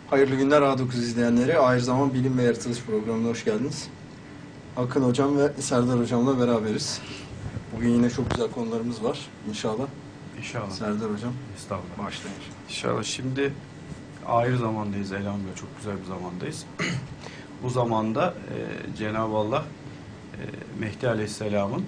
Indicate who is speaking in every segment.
Speaker 1: Hayırlı günler A9 izleyenleri. Ahir Zaman Bilim ve Yaratılış programına hoş geldiniz. Akın Hocam ve Serdar Hocam'la beraberiz. Bugün yine çok güzel konularımız var inşallah.
Speaker 2: İnşallah.
Speaker 1: Serdar Hocam,
Speaker 2: Estağfurullah.
Speaker 1: başlayın.
Speaker 2: İnşallah şimdi ayrı zamandayız elhamdülillah. Çok güzel bir zamandayız. Bu zamanda Cenab-ı Allah Mehdi Aleyhisselam'ın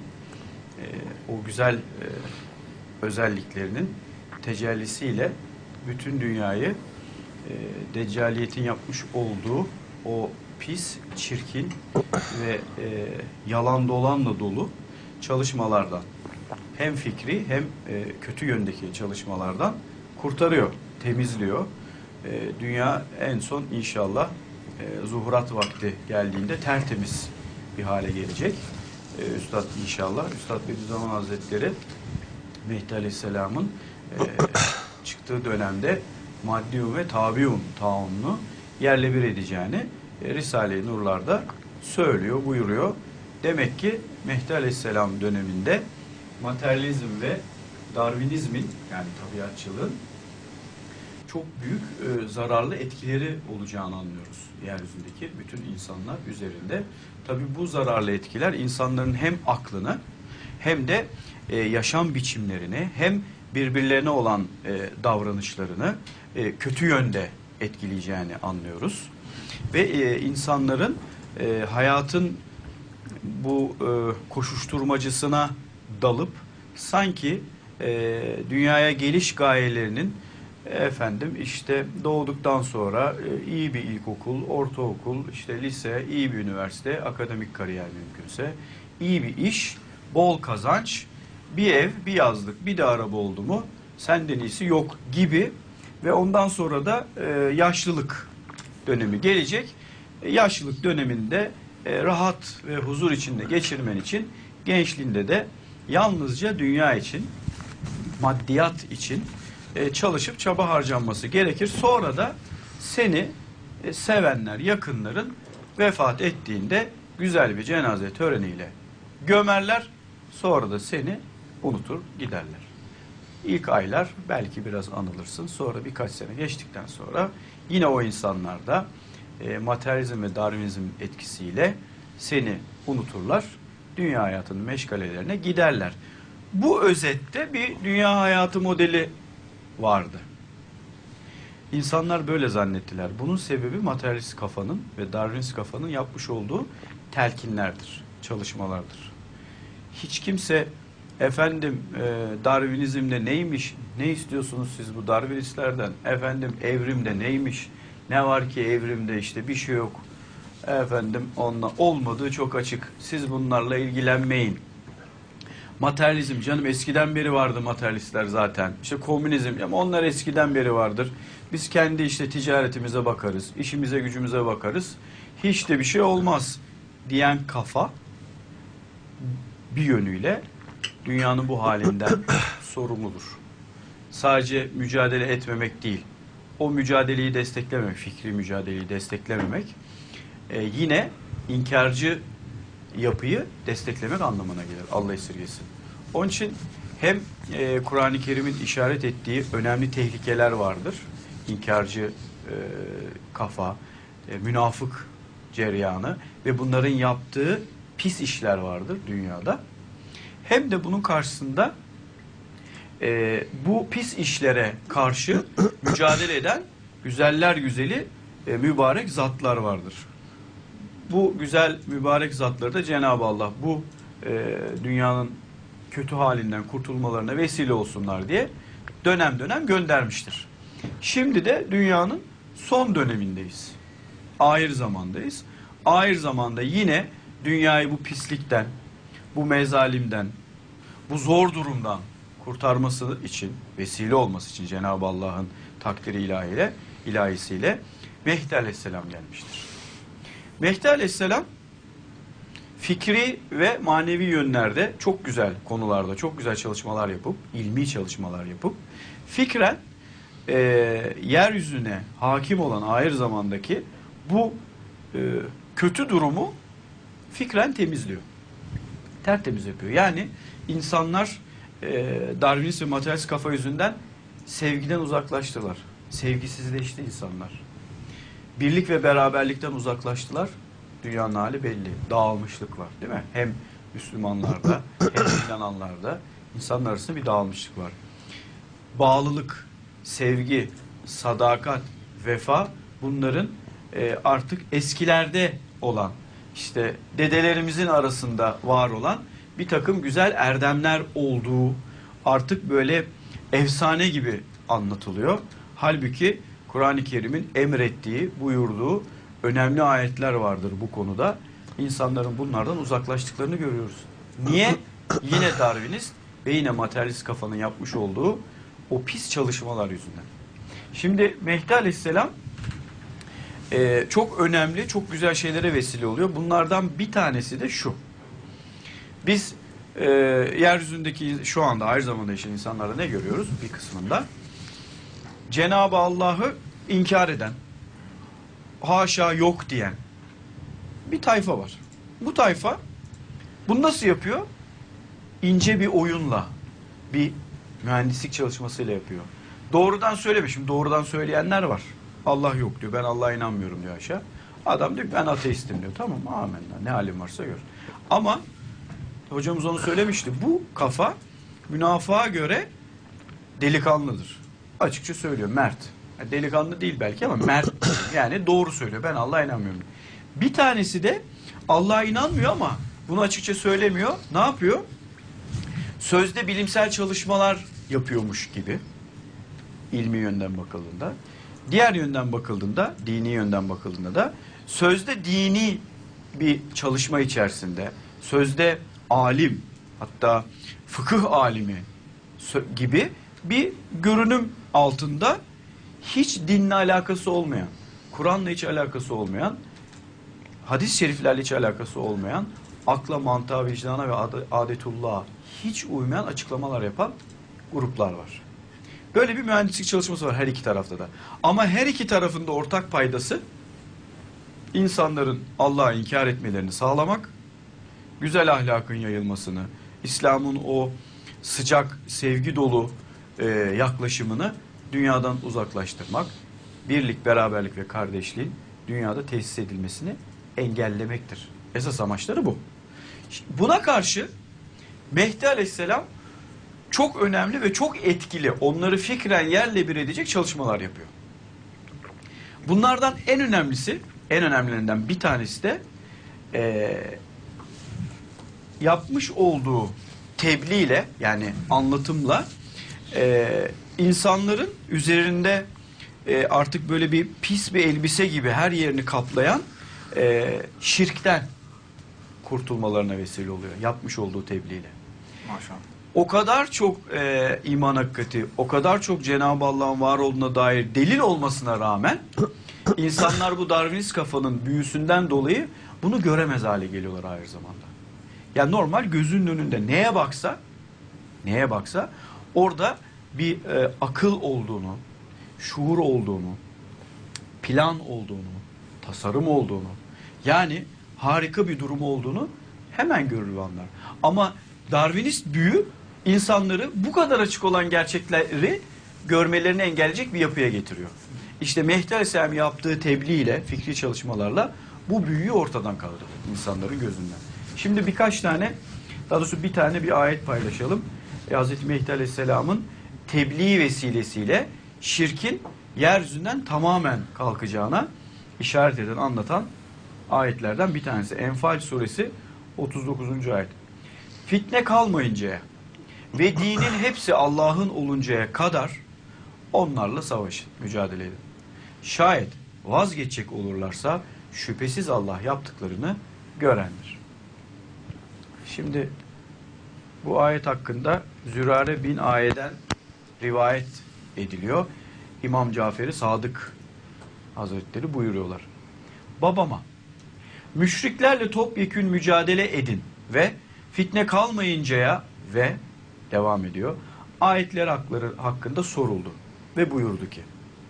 Speaker 2: o güzel özelliklerinin tecellisiyle bütün dünyayı Deccaliyetin yapmış olduğu o pis, çirkin ve yalan dolanla dolu çalışmalardan, hem fikri hem kötü yöndeki çalışmalardan kurtarıyor, temizliyor. Dünya en son inşallah zuhurat vakti geldiğinde tertemiz bir hale gelecek. Üstad inşallah, Üstad Bediüzzaman Hazretleri Mehdi Aleyhisselam'ın çıktığı dönemde maddiun ve tabiun taununu yerle bir edeceğini Risale-i Nurlar'da söylüyor, buyuruyor. Demek ki Mehdi Aleyhisselam döneminde materyalizm ve Darwinizmin, yani tabiatçılığın çok büyük zararlı etkileri olacağını anlıyoruz yeryüzündeki bütün insanlar üzerinde. Tabii bu zararlı etkiler insanların hem aklını hem de yaşam biçimlerini hem birbirlerine olan davranışlarını kötü yönde etkileyeceğini anlıyoruz. Ve insanların hayatın bu koşuşturmacısına dalıp sanki dünyaya geliş gayelerinin işte doğduktan sonra iyi bir ilkokul, ortaokul, işte lise, iyi bir üniversite, akademik kariyer mümkünse, iyi bir iş, bol kazanç, bir ev, bir yazlık, bir de araba oldu mu senden iyisi yok gibi ve ondan sonra da yaşlılık dönemi gelecek. Yaşlılık döneminde rahat ve huzur içinde geçirmen için gençliğinde de yalnızca dünya için, maddiyat için çalışıp çaba harcanması gerekir. Sonra da seni sevenler, yakınların vefat ettiğinde güzel bir cenaze töreniyle gömerler. Sonra da seni unutur giderler. İlk aylar belki biraz anılırsın. Sonra birkaç sene geçtikten sonra yine o insanlarda materyalizm ve Darwinizm etkisiyle seni unuturlar. Dünya hayatının meşgalelerine giderler. Bu özette bir dünya hayatı modeli vardı. İnsanlar böyle zannettiler. Bunun sebebi materyalist kafanın ve Darwinist kafanın yapmış olduğu telkinlerdir, çalışmalardır. Hiç kimse efendim Darwinizmde neymiş, ne istiyorsunuz siz bu Darwinistlerden, efendim evrimde neymiş, ne var ki evrimde işte bir şey yok, efendim onunla olmadığı çok açık, siz bunlarla ilgilenmeyin. Materyalizm canım eskiden beri vardı materyalistler zaten. İşte komünizm ama onlar eskiden beri vardır. Biz kendi işte ticaretimize bakarız, işimize gücümüze bakarız. Hiç de bir şey olmaz diyen kafa bir yönüyle dünyanın bu halinden sorumludur. Sadece mücadele etmemek değil, o mücadeleyi desteklememek, fikri mücadeleyi desteklememek yine inkarcı yapıyı desteklemek anlamına gelir. Allah esirgesin. Onun için hem Kur'an-ı Kerim'in işaret ettiği önemli tehlikeler vardır. İnkarcı kafa, münafık cereyanı ve bunların yaptığı pis işler vardır dünyada. Hem de bunun karşısında bu pis işlere karşı mücadele eden güzeller güzeli mübarek zatlar vardır. Bu güzel mübarek zatları da Cenab-ı Allah bu dünyanın kötü halinden kurtulmalarına vesile olsunlar diye dönem dönem göndermiştir. Şimdi de dünyanın son dönemindeyiz. Ahir zamandayız. Ahir zamanda yine dünyayı bu pislikten, bu mezalimden, bu zor durumdan kurtarması için, vesile olması için Cenab-ı Allah'ın takdiri ilahisiyle Mehdi Aleyhisselam gelmiştir. Mehdi Aleyhisselam fikri ve manevi yönlerde çok güzel konularda çok güzel çalışmalar yapıp, ilmi çalışmalar yapıp fikren yeryüzüne hakim olan ahir zamandaki bu kötü durumu fikren temizliyor. Tertemiz yapıyor. Yani insanlar Darwinist ve materyalist kafa yüzünden sevgiden uzaklaştılar. Sevgisizleşti insanlar. Birlik ve beraberlikten uzaklaştılar. Dünyanın hali belli. Dağılmışlık var, değil mi? Hem Müslümanlarda hem inananlarda insanlar arasında bir dağılmışlık var. Bağlılık, sevgi, sadakat, vefa bunların artık eskilerde olan, işte dedelerimizin arasında var olan bir takım güzel erdemler olduğu artık böyle efsane gibi anlatılıyor. Halbuki Kur'an-ı Kerim'in emrettiği, buyurduğu önemli ayetler vardır bu konuda. İnsanların bunlardan uzaklaştıklarını görüyoruz. Niye? Yine Darwinist ve yine materyalist kafanın yapmış olduğu o pis çalışmalar yüzünden. Şimdi Mehdi Aleyhisselam çok önemli, çok güzel şeylere vesile oluyor. Bunlardan bir tanesi de şu. Biz yeryüzündeki şu anda aynı zamanda yaşayan insanlarda ne görüyoruz? Bir kısmında Cenab-ı Allah'ı inkar eden, haşa yok diyen bir tayfa var. Bu tayfa bunu nasıl yapıyor? İnce bir oyunla, bir mühendislik çalışmasıyla yapıyor. Doğrudan söylemiş. Şimdi doğrudan söyleyenler var. Allah yok diyor. Ben Allah'a inanmıyorum diyor aşağı. Adam diyor ben ateistim diyor. Tamam amenna. Ne halin varsa gör. Ama hocamız onu söylemişti. Bu kafa münafığa göre delikanlıdır. Açıkça söylüyor. Mert. Yani delikanlı değil belki ama mert. Yani doğru söylüyor. Ben Allah'a inanmıyorum. Bir tanesi de Allah'a inanmıyor ama bunu açıkça söylemiyor. Ne yapıyor? Sözde bilimsel çalışmalar yapıyormuş gibi. İlmi yönden bakıldığında. Diğer yönden bakıldığında, dini yönden bakıldığında da sözde dini bir çalışma içerisinde, sözde alim, hatta fıkıh alimi gibi bir görünüm altında hiç dinle alakası olmayan, Kur'an'la hiç alakası olmayan, hadis-i şeriflerle hiç alakası olmayan, akla, mantığa, vicdana ve adetullah'a hiç uymayan açıklamalar yapan gruplar var. Böyle bir mühendislik çalışması var her iki tarafta da. Ama her iki tarafında ortak paydası insanların Allah'ı inkar etmelerini sağlamak, güzel ahlakın yayılmasını, İslam'ın o sıcak, sevgi dolu yaklaşımını dünyadan uzaklaştırmak, birlik, beraberlik ve kardeşliğin dünyada tesis edilmesini engellemektir. Esas amaçları bu. Buna karşı Mehdi Aleyhisselam çok önemli ve çok etkili, onları fikren yerle bir edecek çalışmalar yapıyor. Bunlardan en önemlisi, en önemlilerinden bir tanesi de yapmış olduğu tebliğ ile, yani anlatımla insanların üzerinde artık böyle bir pis bir elbise gibi her yerini kaplayan şirkten kurtulmalarına vesile oluyor. Yapmış olduğu tebliğ ile.
Speaker 1: Maşallah.
Speaker 2: O kadar çok iman hakikati, o kadar çok Cenab-ı Allah'ın var olduğuna dair delil olmasına rağmen insanlar bu Darwinist kafanın büyüsünden dolayı bunu göremez hale geliyorlar aynı zamanda. Yani normal gözünün önünde neye baksa orada bir akıl olduğunu, şuur olduğunu, plan olduğunu, tasarım olduğunu, yani harika bir durum olduğunu hemen görür anlar. Ama Darwinist büyü insanları bu kadar açık olan gerçekleri görmelerini engelleyecek bir yapıya getiriyor. İşte Mehdi Aleyhisselam yaptığı tebliğ ile, fikri çalışmalarla bu büyüyü ortadan kaldırdı insanların gözünden. Şimdi birkaç tane, daha doğrusu bir tane bir ayet paylaşalım. Hz. Mehdi Aleyhisselam'ın tebliğ vesilesiyle şirkin yeryüzünden tamamen kalkacağına işaret eden, anlatan ayetlerden bir tanesi. Enfal suresi 39. ayet. Fitne kalmayıncaya ve dinin hepsi Allah'ın oluncaya kadar onlarla savaşın, mücadele edin. Şayet vazgeçecek olurlarsa şüphesiz Allah yaptıklarını görendir. Şimdi bu ayet hakkında Zürare bin Aye'den rivayet ediliyor. İmam Cafer-i Sadık Hazretleri buyuruyorlar. Babama, müşriklerle topyekün mücadele edin ve fitne kalmayıncaya ve devam ediyor. Ayetler hakkında soruldu ve buyurdu ki,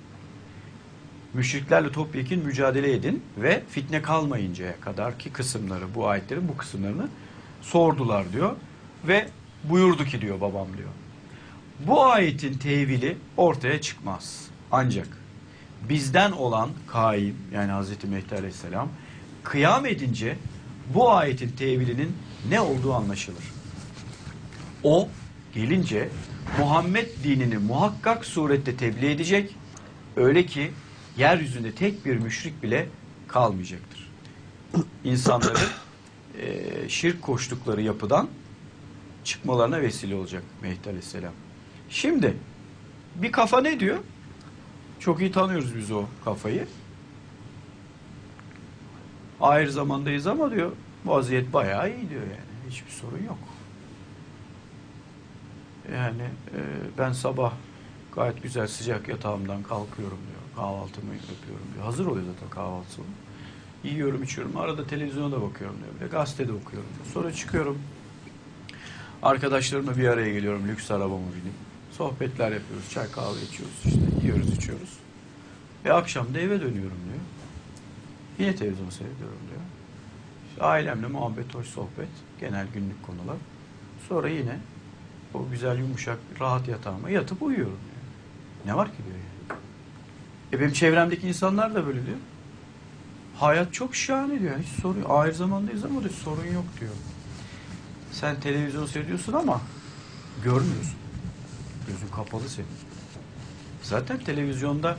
Speaker 2: müşriklerle topyekün mücadele edin ve fitne kalmayıncaya kadar ki kısımları, bu ayetlerin bu kısımlarını sordular diyor ve buyurdu ki diyor babam diyor. Bu ayetin tevili ortaya çıkmaz. Ancak bizden olan Kaim yani Hazreti Mehdi Aleyhisselam kıyam edince bu ayetin tevilinin ne olduğu anlaşılır. O gelince Muhammed dinini muhakkak surette tebliğ edecek. Öyle ki yeryüzünde tek bir müşrik bile kalmayacaktır. İnsanların şirk koştukları yapıdan çıkmalarına vesile olacak Mehdi Aleyhisselam. Şimdi bir kafa ne diyor? Çok iyi tanıyoruz biz o kafayı. Ahir zamandayız ama diyor vaziyet bayağı iyi diyor yani. Hiçbir sorun yok. Yani ben sabah gayet güzel sıcak yatağımdan kalkıyorum diyor. Kahvaltımı yapıyorum diyor. Hazır oluyor zaten kahvaltısını. Yiyorum, içiyorum. Arada televizyona da bakıyorum diyor. Bir de gazetede okuyorum diyor. Sonra çıkıyorum. Arkadaşlarımla bir araya geliyorum. Lüks arabamı binip. Sohbetler yapıyoruz. Çay kahve içiyoruz. İşte yiyoruz, içiyoruz. Ve akşam da eve dönüyorum diyor. Yine televizyon seyrediyorum diyor. İşte ailemle muhabbet, hoş sohbet. Genel günlük konular. Sonra yine o güzel, yumuşak, rahat yatağıma yatıp uyuyorum diyor. Ne var ki diyor yani. Benim çevremdeki insanlar da böyle diyor. Hayat çok şahane diyor. Hiç sorun yok. Ahir zamandayız ama diyor, sorun yok diyor. Sen televizyon seyrediyorsun ama görmüyorsun. Gözün kapalı senin. Zaten televizyonda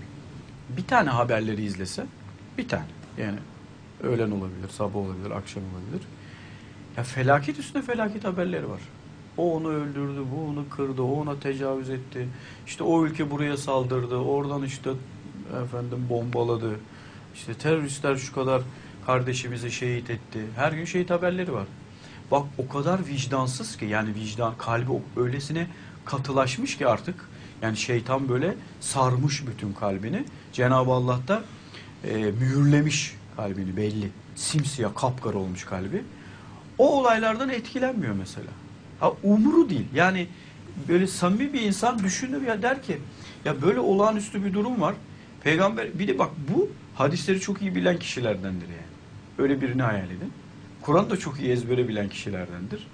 Speaker 2: bir tane haberleri izlese, bir tane. Yani öğlen olabilir, sabah olabilir, akşam olabilir. Ya felaket üstüne felaket haberleri var. O onu öldürdü, bu onu kırdı, o ona tecavüz etti. İşte o ülke buraya saldırdı, oradan işte efendim bombaladı. İşte teröristler şu kadar kardeşimizi şehit etti. Her gün şehit haberleri var. Bak o kadar vicdansız ki yani vicdan kalbi öylesine katılaşmış ki artık. Yani şeytan böyle sarmış bütün kalbini. Cenab-ı Allah da mühürlemiş kalbini belli. Simsiyah kapkara olmuş kalbi. O olaylardan etkilenmiyor mesela. Ha, umuru değil. Yani böyle samimi bir insan düşünür ya der ki ya böyle olağanüstü bir durum var. Peygamber bir de bak bu hadisleri çok iyi bilen kişilerdendir yani. Öyle birini hayal edin. Kur'an'ı da çok iyi ezbere bilen kişilerdendir.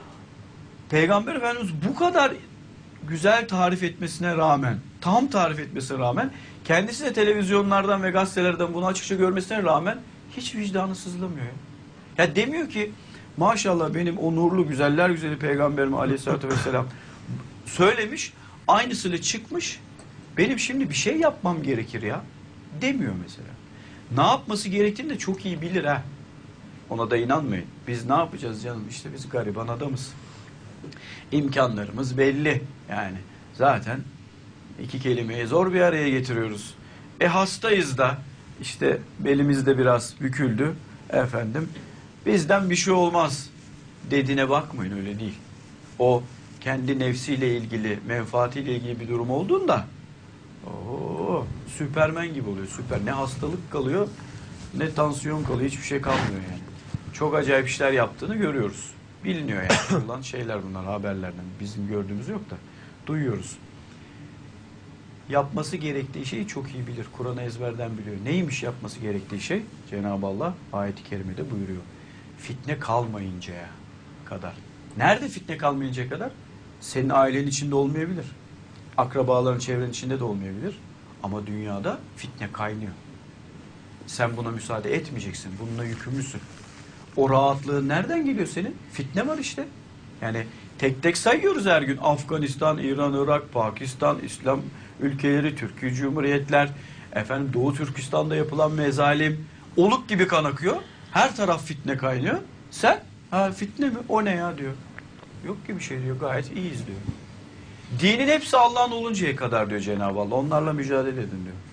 Speaker 2: Peygamber Efendimiz bu kadar güzel tarif etmesine rağmen, tam tarif etmesine rağmen, kendisi de televizyonlardan ve gazetelerden bunu açıkça görmesine rağmen hiç vicdanı sızlamıyor. Ya demiyor ki maşallah benim o nurlu güzeller güzeli Peygamberim Aleyhisselatü Vesselam söylemiş, aynısını çıkmış, benim şimdi bir şey yapmam gerekir ya demiyor mesela. Ne yapması gerektiğini de çok iyi bilir ha. Ona da inanmayın. Biz ne yapacağız canım? İşte biz gariban adamız. İmkanlarımız belli. Yani zaten iki kelimeyi zor bir araya getiriyoruz. Hastayız da işte belimiz de biraz büküldü. Efendim bizden bir şey olmaz dediğine bakmayın, öyle değil. O kendi nefsiyle ilgili, menfaatiyle ilgili bir durum olduğunda Süpermen gibi oluyor. Süper. Ne hastalık kalıyor, ne tansiyon kalıyor. Hiçbir şey kalmıyor yani. Çok acayip işler yaptığını görüyoruz. Biliniyor yani. Olan şeyler bunlar haberlerden. Bizim gördüğümüz yok da duyuyoruz. Yapması gerektiği şeyi çok iyi bilir. Kur'an'ı ezberden biliyor. Neymiş yapması gerektiği şey? Cenab-ı Allah ayet-i kerimede buyuruyor. Fitne kalmayıncaya kadar. Nerede fitne kalmayıncaya kadar? Senin ailenin içinde olmayabilir. Akrabaların, çevrenin içinde de olmayabilir. Ama dünyada fitne kaynıyor. Sen buna müsaade etmeyeceksin. Bununla yükümlüsün. O rahatlığın nereden geliyor senin? Fitne var işte. Yani tek tek sayıyoruz her gün. Afganistan, İran, Irak, Pakistan, İslam ülkeleri, Türkiye Cumhuriyetler, efendim Doğu Türkistan'da yapılan mezalim, oluk gibi kan akıyor. Her taraf fitne kaynıyor. Sen, ha fitne mi? O ne ya diyor. Yok ki bir şey diyor. Gayet iyiyiz diyor. Dinin hepsi Allah'ın oluncaya kadar diyor Cenab-ı Allah. Onlarla mücadele edin diyor.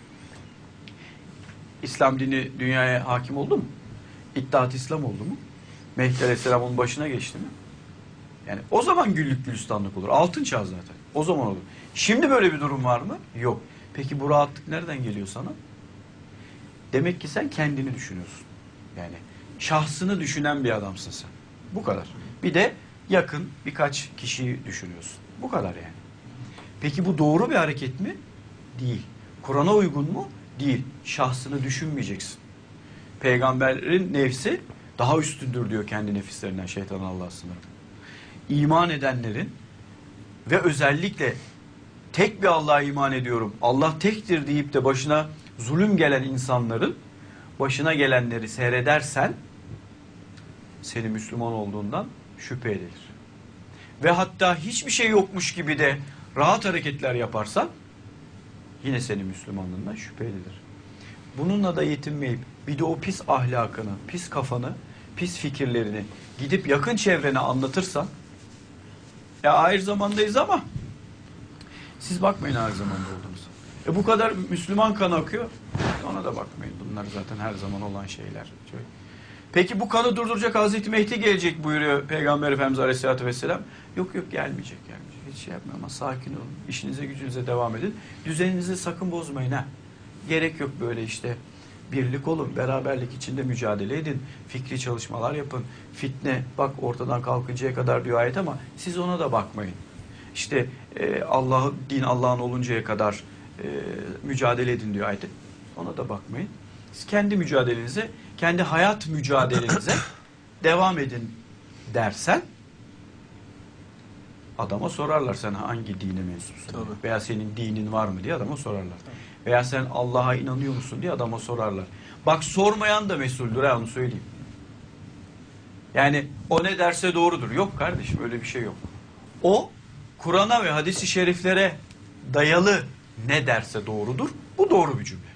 Speaker 2: İslam dini dünyaya hakim oldu mu? İttihat İslam oldu mu? Mehdi Aleyhisselam onun başına geçti mi? Yani o zaman güllük gülistanlık olur. Altın çağ zaten. O zaman olur. Şimdi böyle bir durum var mı? Yok. Peki bu rahatlık nereden geliyor sana? Demek ki sen kendini düşünüyorsun. Yani şahsını düşünen bir adamsın sen. Bu kadar. Bir de yakın birkaç kişiyi düşünüyorsun. Bu kadar yani. Peki bu doğru bir hareket mi? Değil. Kur'an'a uygun mu? Değil. Şahsını düşünmeyeceksin. Peygamberin nefsi daha üstündür diyor kendi nefislerinden şeytan Allah'a sınırı. İman edenlerin ve özellikle tek bir Allah'a iman ediyorum, Allah tektir deyip de başına zulüm gelen insanların başına gelenleri seyredersen senin Müslüman olduğundan şüphe edilir. Ve hatta hiçbir şey yokmuş gibi de rahat hareketler yaparsan yine senin Müslümanlığından şüphe edilir. Bununla da yetinmeyip bir de o pis ahlakını, pis kafanı, pis fikirlerini gidip yakın çevrene anlatırsan, ya ahir zamandayız ama siz bakmayın ahir zamanda olduğunuza. Bu kadar Müslüman kan akıyor, ona da bakmayın. Bunlar zaten her zaman olan şeyler. Peki bu kanı durduracak Hazreti Mehdi gelecek buyuruyor Peygamber Efendimiz Aleyhisselatü Vesselam. Yok gelmeyecek. Hiç şey yapmayın ama sakin olun. İşinize gücünüze devam edin. Düzeninizi sakın bozmayın ha. Gerek yok böyle işte. Birlik olun, beraberlik içinde mücadele edin. Fikri çalışmalar yapın. Fitne bak ortadan kalkıncaya kadar diyor ayet ama siz ona da bakmayın. İşte din Allah'ın oluncaya kadar mücadele edin diyor ayet. Ona da bakmayın. Siz kendi mücadelenize, kendi hayat mücadelenize devam edin dersen adama sorarlar sen hangi dine mensupsun?
Speaker 1: Tabii.
Speaker 2: Veya senin dinin var mı diye adama sorarlar. Tabii. Veya sen Allah'a inanıyor musun diye adama sorarlar. Bak sormayan da mesuldür ha onu söyleyeyim. Yani o ne derse doğrudur. Yok kardeşim öyle bir şey yok. O Kur'an'a ve hadis-i şeriflere dayalı ne derse doğrudur. Bu doğru bir cümle.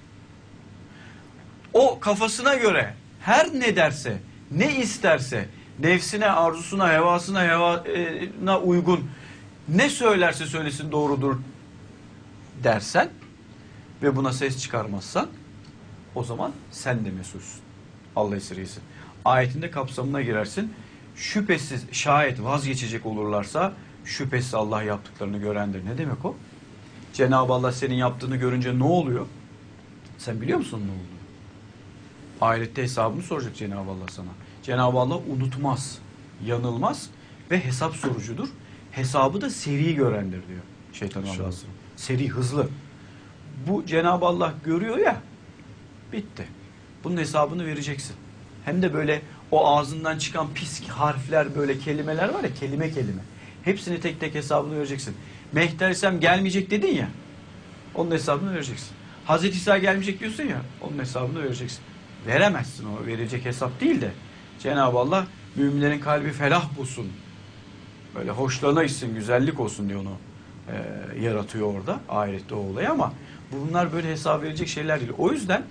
Speaker 2: O kafasına göre her ne derse, ne isterse, nefsine, arzusuna, hevasına uygun ne söylerse söylesin doğrudur dersen ve buna ses çıkarmazsan o zaman sen de mesulsün. Allah esirgesin. Ayetinde kapsamına girersin. Şüphesiz şayet vazgeçecek olurlarsa şüphesiz Allah yaptıklarını görendir. Ne demek o? Cenab-ı Allah senin yaptığını görünce ne oluyor? Sen biliyor musun ne oluyor? Ahirette hesabını soracak Cenab-ı Allah sana. Cenab-ı Allah unutmaz, yanılmaz ve hesap sorucudur. Hesabı da seri görendir diyor Şeytan Allah'ın. Seri, hızlı. Bu Cenab-ı Allah görüyor ya, bitti. Bunun hesabını vereceksin. Hem de böyle o ağzından çıkan pis harfler, böyle kelimeler var ya, kelime kelime. Hepsini tek tek hesabını vereceksin. Mehdi Aleyhisselam gelmeyecek dedin ya, onun hesabını vereceksin. Hazreti İsa gelmeyecek diyorsun ya, onun hesabını vereceksin. Veremezsin, o verecek hesap değil de Cenab-ı Allah müminlerin kalbi felah bulsun, böyle hoşlarına gitsin, güzellik olsun diye onu yaratıyor orada ahirette o olayı, ama bunlar böyle hesap verecek şeyler değil. O yüzden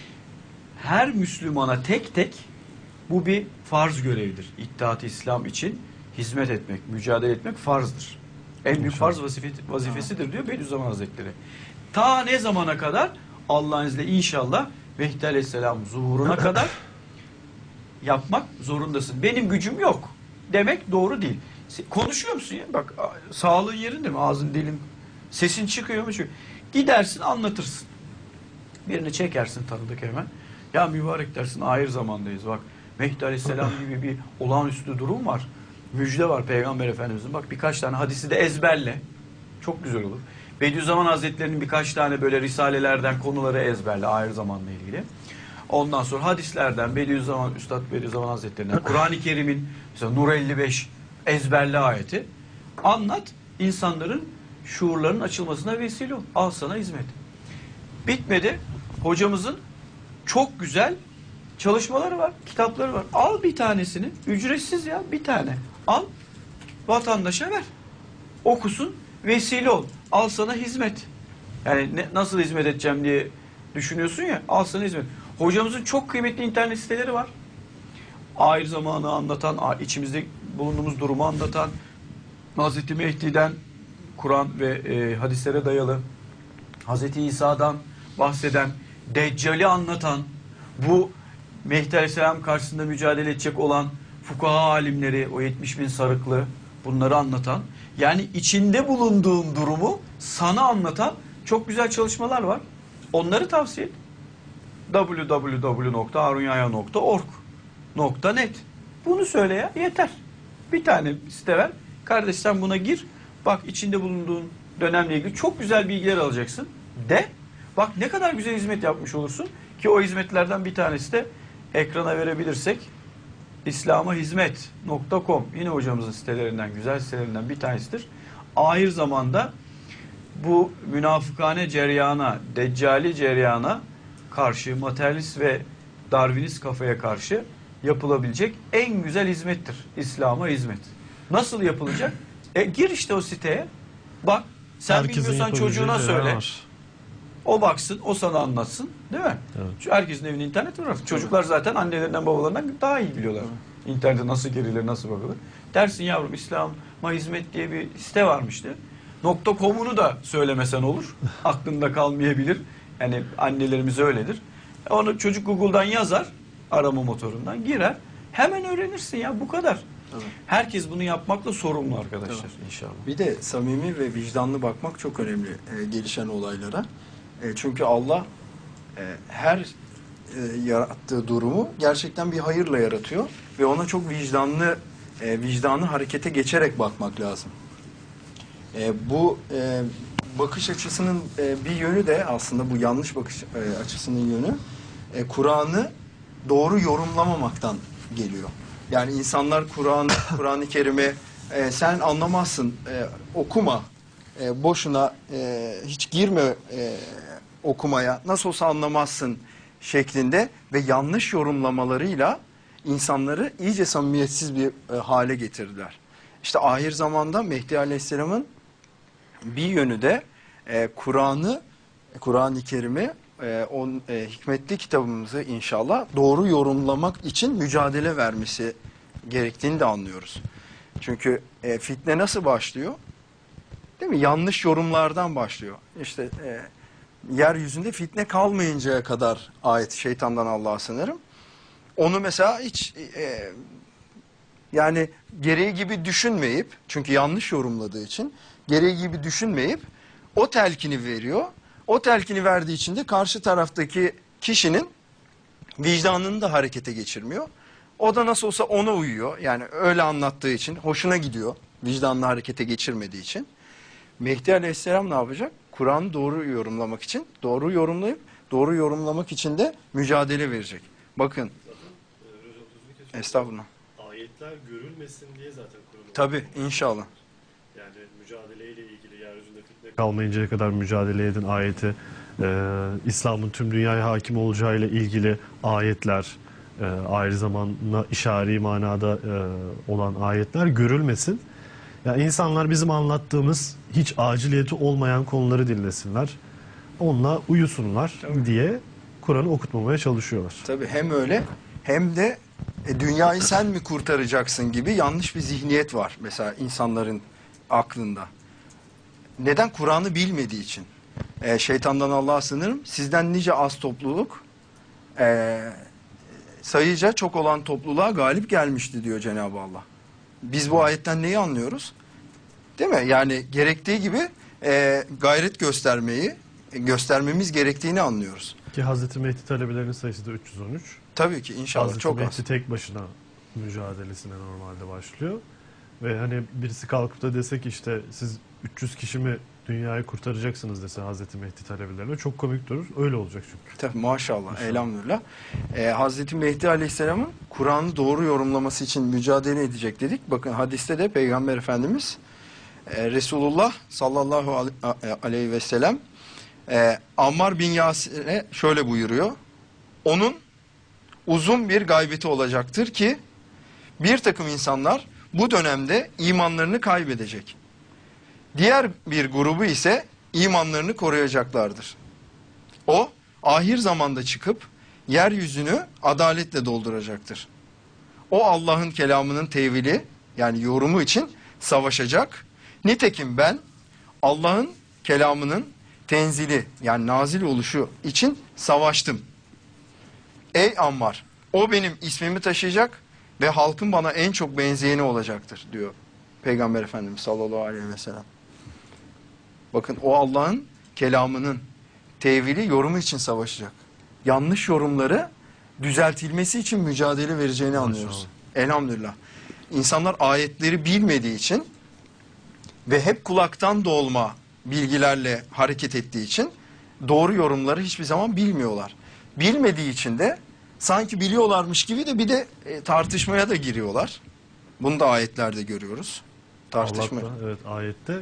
Speaker 2: her Müslümana tek tek bu bir farz görevidir. İttihat-ı İslam için hizmet etmek, mücadele etmek farzdır. En büyük farz vazifesidir diyor Bediüzzaman Hazretleri. Ta ne zamana kadar? Allah'ın izniyle inşallah Mehdi Aleyhisselam zuhuruna kadar yapmak zorundasın. Benim gücüm yok demek doğru değil. Konuşuyor musun ya? Bak sağlığın yerinde mi? Ağzın, dilin, sesin çıkıyor mu? Gidersin anlatırsın. Birini çekersin tanıdık hemen. Ya mübarek dersin, ahir zamandayız. Bak Mehdi Aleyhisselam gibi bir olağanüstü durum var. Müjde var Peygamber Efendimiz'in. Bak birkaç tane hadisi de ezberle. Çok güzel olur. Bediüzzaman Hazretleri'nin birkaç tane böyle risalelerden konuları ezberle ahir zamanla ilgili. Ondan sonra hadislerden Üstad Bediüzzaman Hazretleri'nden, Kur'an-ı Kerim'in mesela Nur 55 ezberle ayeti anlat, insanların şuurlarının açılmasına vesile ol. Al sana hizmet. Bitmedi. Hocamızın çok güzel çalışmaları var, kitapları var. Al bir tanesini, ücretsiz ya, bir tane. Al, vatandaşa ver. Okusun, vesile ol. Al sana hizmet. Yani nasıl hizmet edeceğim diye düşünüyorsun ya, al sana hizmet. Hocamızın çok kıymetli internet siteleri var. Ahir zamanı anlatan, içimizde bulunduğumuz durumu anlatan, Hazreti Mehdi'den Kur'an ve hadislere dayalı, Hazreti İsa'dan bahseden, Deccal'i anlatan, bu Mehdi Aleyhisselam karşısında mücadele edecek olan fukaha alimleri, o 70.000 sarıklı, bunları anlatan, yani içinde bulunduğun durumu sana anlatan çok güzel çalışmalar var. Onları tavsiye et. www.harunyaya.org.net. Bunu söyle ya, yeter. Bir tane site ver. Kardeş sen buna gir. Bak içinde bulunduğun dönemle ilgili çok güzel bilgiler alacaksın. De. Bak ne kadar güzel hizmet yapmış olursun. Ki o hizmetlerden bir tanesi de ekrana verebilirsek islamahizmet.com, yine hocamızın sitelerinden, güzel sitelerinden bir tanesidir. Ahir zamanda bu münafıkane cereyana, deccali cereyana karşı, materyalist ve Darwinist kafaya karşı yapılabilecek en güzel hizmettir. İslam'a hizmet. Nasıl yapılacak? Gir işte o siteye. Bak, sen
Speaker 3: Herkesin
Speaker 2: bilmiyorsan
Speaker 3: yapabileceği
Speaker 2: çocuğuna
Speaker 3: şeyler
Speaker 2: söyle.
Speaker 3: var.
Speaker 2: O baksın, o sana anlatsın. Değil mi?
Speaker 3: Evet.
Speaker 2: Çünkü herkesin evinde internet var. Çocuklar zaten annelerinden babalarından daha iyi biliyorlar. İnternete nasıl girilir, nasıl bakılır. Dersin yavrum, İslam'a hizmet diye bir site varmıştı. .com'unu da söylemesen olur. Aklında kalmayabilir. Yani annelerimiz öyledir. Onu çocuk Google'dan yazar, arama motorundan girer. Hemen öğrenirsin ya, bu kadar.
Speaker 1: Tabii.
Speaker 2: Herkes bunu yapmakla sorumlu arkadaşlar inşallah.
Speaker 1: Bir de samimi ve vicdanlı bakmak çok önemli gelişen olaylara. Çünkü Allah her yarattığı durumu gerçekten bir hayırla yaratıyor ve ona çok vicdanlı harekete geçerek bakmak lazım. Bu bakış açısının bir yönü de aslında bu yanlış bakış açısının yönü Kur'an'ı doğru yorumlamamaktan geliyor. Yani insanlar Kur'an-ı Kerim'i sen anlamazsın, okuma, boşuna hiç girme okumaya, nasıl olsa anlamazsın şeklinde ve yanlış yorumlamalarıyla insanları iyice samimiyetsiz bir hale getirdiler. İşte ahir zamanda Mehdi Aleyhisselam'ın bir yönü de Kur'an-ı Kerim'i, hikmetli kitabımızı inşallah doğru yorumlamak için mücadele vermesi gerektiğini de anlıyoruz. Çünkü fitne nasıl başlıyor? Değil mi? Yanlış yorumlardan başlıyor. İşte yeryüzünde fitne kalmayıncaya kadar ayet, şeytandan Allah'a sığınırım. Onu mesela hiç yani gereği gibi düşünmeyip, çünkü yanlış yorumladığı için gereği gibi düşünmeyip o telkini veriyor. O telkini verdiği için de karşı taraftaki kişinin vicdanını da harekete geçirmiyor. O da nasıl olsa ona uyuyor. Yani öyle anlattığı için hoşuna gidiyor. Vicdanını harekete geçirmediği için. Mehdi Aleyhisselam ne yapacak? Kur'an'ı doğru yorumlamak için, doğru yorumlayıp doğru yorumlamak için de mücadele verecek. Bakın. Estağfurullah.
Speaker 4: Ayetler görülmesin diye zaten Kur'an'ı.
Speaker 1: Tabii inşallah.
Speaker 4: Yani mücadeleyle ilgili yeryüzünde fitne
Speaker 3: Kalmayıncaya kadar mücadele edin ayeti, İslam'ın tüm dünyaya hakim olacağıyla ilgili ayetler, ayrı zamanda işari manada olan ayetler görülmesin. Yani insanlar bizim anlattığımız hiç aciliyeti olmayan konuları dinlesinler, onunla uyusunlar diye Kur'an'ı okutmamaya çalışıyorlar.
Speaker 1: Tabii hem öyle hem de dünyayı sen mi kurtaracaksın gibi yanlış bir zihniyet var mesela insanların aklında. Neden? Kur'an'ı bilmediği için. Şeytandan Allah'a sığınırım. Sizden nice az topluluk sayıca çok olan topluluğa galip gelmişti diyor Cenab-ı Allah. Biz bu ayetten neyi anlıyoruz? Değil mi? Yani gerektiği gibi gayret göstermemiz gerektiğini anlıyoruz.
Speaker 3: Ki Hazreti Mehdi talebelerinin sayısı da 313.
Speaker 1: Tabii ki inşallah
Speaker 3: Hazreti
Speaker 1: çok
Speaker 3: Mehdi
Speaker 1: az.
Speaker 3: tek başına mücadelesine normalde başlıyor. Ve hani birisi kalkıp da desek işte siz 300 kişi mi dünyayı kurtaracaksınız dese Hazreti Mehdi talebelerine çok komik durur. Öyle olacak çünkü.
Speaker 1: Tabii maşallah, elhamdülillah. Hazreti Mehdi Aleyhisselam'ın Kur'an'ı doğru yorumlaması için mücadele edecek dedik. Bakın hadiste de Peygamber Efendimiz Resulullah sallallahu aleyhi ve sellem Ammar bin Yasir'e şöyle buyuruyor. Onun uzun bir gaybeti olacaktır ki bir takım insanlar bu dönemde imanlarını kaybedecek. Diğer bir grubu ise imanlarını koruyacaklardır. O ahir zamanda çıkıp yeryüzünü adaletle dolduracaktır. O Allah'ın kelamının tevili yani yorumu için savaşacak. Nitekim ben Allah'ın kelamının tenzili yani nazil oluşu için savaştım. Ey Ammar, o benim ismimi taşıyacak ve halkın bana en çok benzeyeni olacaktır diyor Peygamber Efendimiz sallallahu aleyhi ve sellem. Bakın o Allah'ın kelamının tevili yorumu için savaşacak. Yanlış yorumları düzeltilmesi için mücadele vereceğini anlıyoruz. Elhamdülillah. İnsanlar ayetleri bilmediği için ve hep kulaktan dolma bilgilerle hareket ettiği için doğru yorumları hiçbir zaman bilmiyorlar. Bilmediği için de sanki biliyorlarmış gibi de bir de tartışmaya da giriyorlar. Bunu da ayetlerde görüyoruz. Tartışma.
Speaker 3: Allah da, evet ayette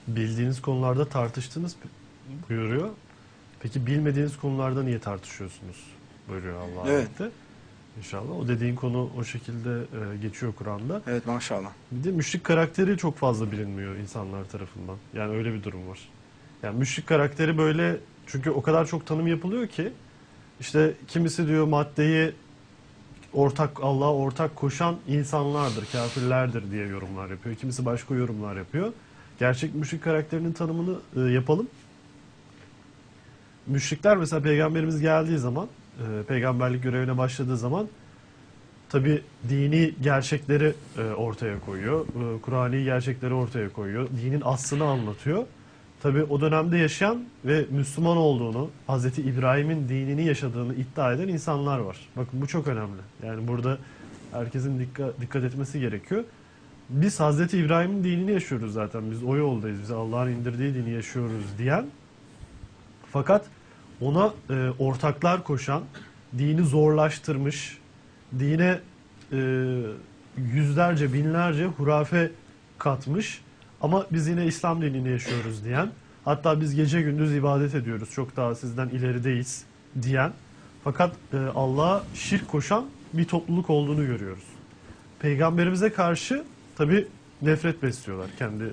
Speaker 3: bildiğiniz konularda tartıştınız buyuruyor. Peki bilmediğiniz konularda niye tartışıyorsunuz buyuruyor Allah
Speaker 1: Evet.
Speaker 3: ayette. İnşallah. O dediğin konu o şekilde geçiyor Kur'an'da.
Speaker 1: Evet, maşallah.
Speaker 3: Bir de müşrik karakteri çok fazla bilinmiyor insanlar tarafından. Yani öyle bir durum var. Yani müşrik karakteri böyle, çünkü o kadar çok tanım yapılıyor ki işte kimisi diyor maddeyi Allah'a ortak koşan insanlardır, kafirlerdir diye yorumlar yapıyor. Kimisi başka yorumlar yapıyor. Gerçek müşrik karakterinin tanımını yapalım. Müşrikler mesela peygamberimiz geldiği zaman, peygamberlik görevine başladığı zaman tabi dini gerçekleri ortaya koyuyor. Kur'ani gerçekleri ortaya koyuyor. Dinin aslını anlatıyor. Tabi o dönemde yaşayan ve Müslüman olduğunu, Hazreti İbrahim'in dinini yaşadığını iddia eden insanlar var. Bakın bu çok önemli. Yani burada herkesin dikkat etmesi gerekiyor. Biz Hazreti İbrahim'in dinini yaşıyoruz zaten. Biz o yoldayız. Biz Allah'ın indirdiği dini yaşıyoruz diyen, fakat ona ortaklar koşan, dini zorlaştırmış, dine yüzlerce, binlerce hurafe katmış ama biz yine İslam dinini yaşıyoruz diyen, hatta biz gece gündüz ibadet ediyoruz, çok daha sizden ilerideyiz diyen, fakat Allah'a şirk koşan bir topluluk olduğunu görüyoruz. Peygamberimize karşı tabi nefret besliyorlar kendi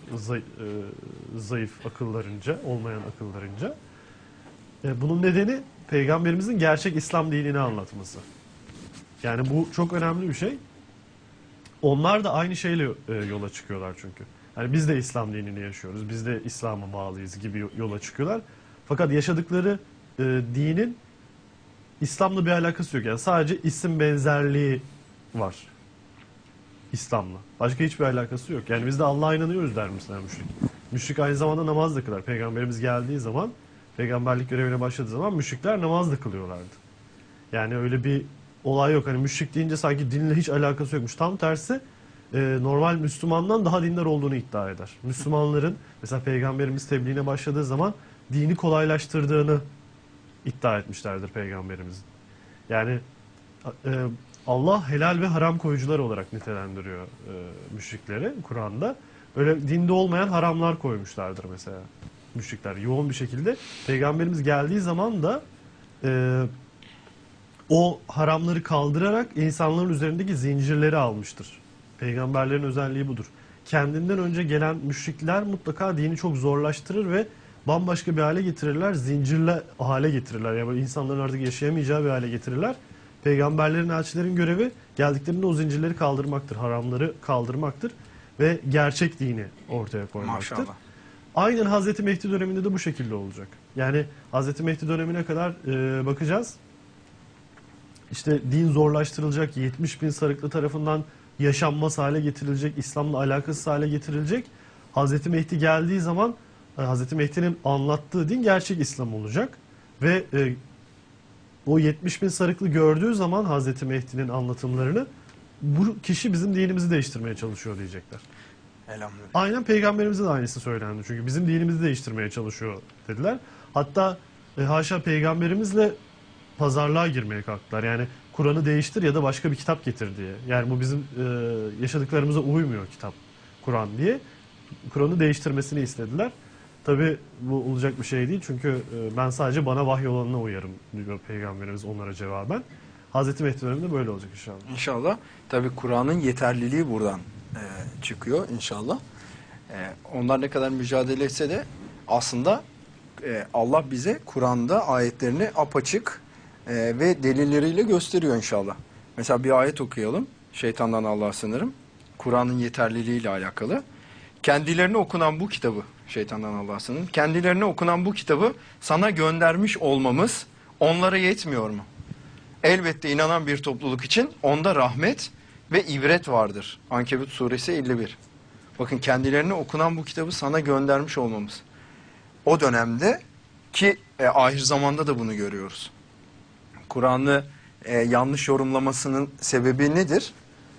Speaker 3: zayıf akıllarınca, olmayan akıllarınca. Bunun nedeni peygamberimizin gerçek İslam dinini anlatması. Yani bu çok önemli bir şey. Onlar da aynı şeyle yola çıkıyorlar çünkü. Yani biz de İslam dinini yaşıyoruz, biz de İslam'a bağlıyız gibi yola çıkıyorlar. Fakat yaşadıkları dinin İslam'la bir alakası yok. Yani sadece isim benzerliği var İslam'la. Başka hiçbir alakası yok. Yani biz de Allah'a inanıyoruz der mesela müşrik. Müşrik aynı zamanda namaz da kılar. Peygamberimiz geldiği zaman, peygamberlik görevine başladığı zaman müşrikler namaz da kılıyorlardı. Yani öyle bir olay yok. Hani müşrik deyince sanki dinle hiç alakası yokmuş. Tam tersi normal Müslümandan daha dindar olduğunu iddia eder. Müslümanların mesela peygamberimiz tebliğine başladığı zaman dini kolaylaştırdığını iddia etmişlerdir peygamberimizin. Yani Allah helal ve haram koyucular olarak nitelendiriyor müşrikleri Kur'an'da. Öyle dinde olmayan haramlar koymuşlardır mesela müşrikler yoğun bir şekilde. Peygamberimiz geldiği zaman da o haramları kaldırarak insanların üzerindeki zincirleri almıştır. Peygamberlerin özelliği budur. Kendinden önce gelen müşrikler mutlaka dini çok zorlaştırır ve bambaşka bir hale getirirler. Zincirli hale getirirler. Yani böyle insanların artık yaşayamayacağı bir hale getirirler. Peygamberlerin, elçilerin görevi geldiklerinde o zincirleri kaldırmaktır. Haramları kaldırmaktır. Ve gerçek dini ortaya koymaktır.
Speaker 1: Maşallah.
Speaker 3: Aynen Hazreti Mehdi döneminde de bu şekilde olacak. Yani Hazreti Mehdi dönemine kadar bakacağız. İşte din zorlaştırılacak, 70 bin sarıklı tarafından yaşanmaz hale getirilecek, İslam'la alakasız hale getirilecek. Hazreti Mehdi geldiği zaman Hazreti Mehdi'nin anlattığı din gerçek İslam olacak. Ve o 70 bin sarıklı gördüğü zaman Hazreti Mehdi'nin anlatımlarını, bu kişi bizim dinimizi değiştirmeye çalışıyor diyecekler.
Speaker 1: Elhamdülillah.
Speaker 3: Aynen Peygamberimize de aynısı söylendi. Çünkü bizim dinimizi değiştirmeye çalışıyor dediler. Hatta haşa Peygamberimizle pazarlığa girmeye kalktılar. Yani Kur'an'ı değiştir ya da başka bir kitap getir diye. Yani bu bizim yaşadıklarımıza uymuyor kitap, Kur'an diye. Kur'an'ı değiştirmesini istediler. Tabi bu olacak bir şey değil. Çünkü ben sadece bana vahiy olanına uyarım diyor Peygamberimiz onlara cevaben. Hazreti Mehdi döneminde böyle olacak inşallah.
Speaker 1: İnşallah. Tabii Kur'an'ın yeterliliği buradan çıkıyor inşallah. Onlar ne kadar mücadele etse de aslında Allah bize Kur'an'da ayetlerini apaçık ve delilleriyle gösteriyor inşallah. Mesela bir ayet okuyalım. Şeytandan Allah'a sığınırım. Kur'an'ın yeterliliğiyle alakalı. Kendilerine okunan bu kitabı, şeytandan Allah'a sığınırım. Kendilerine okunan bu kitabı sana göndermiş olmamız onlara yetmiyor mu? Elbette inanan bir topluluk için onda rahmet ve ibret vardır. Ankebut suresi 51. Bakın kendilerine okunan bu kitabı sana göndermiş olmamız. O dönemde ki ahir zamanda da bunu görüyoruz. Kur'an'ı yanlış yorumlamasının sebebi nedir?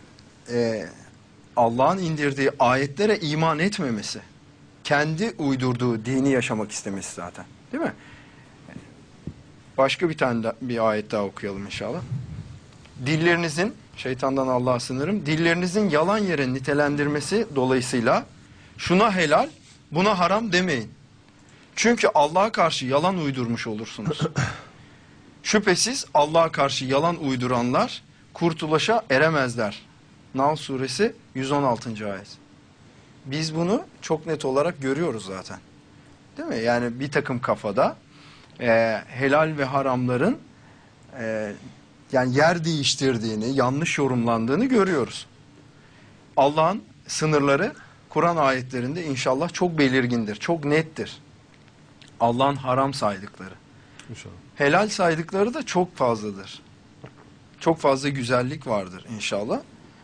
Speaker 1: Allah'ın indirdiği ayetlere iman etmemesi. Kendi uydurduğu dini yaşamak istemesi zaten. Değil mi? Başka bir tane bir ayet daha okuyalım inşallah. Dillerinizin, şeytandan Allah'a sığınırım, dillerinizin yalan yere nitelendirmesi dolayısıyla şuna helal, buna haram demeyin. Çünkü Allah'a karşı yalan uydurmuş olursunuz. Şüphesiz Allah'a karşı yalan uyduranlar kurtuluşa eremezler. Nahl suresi 116. ayet. Biz bunu çok net olarak görüyoruz zaten. Değil mi? Yani bir takım kafada helal ve haramların yani yer değiştirdiğini, yanlış yorumlandığını görüyoruz. Allah'ın sınırları Kur'an ayetlerinde inşallah çok belirgindir, çok nettir. Allah'ın haram saydıkları.
Speaker 3: İnşallah.
Speaker 1: Helal saydıkları da çok fazladır. Çok fazla güzellik vardır inşallah.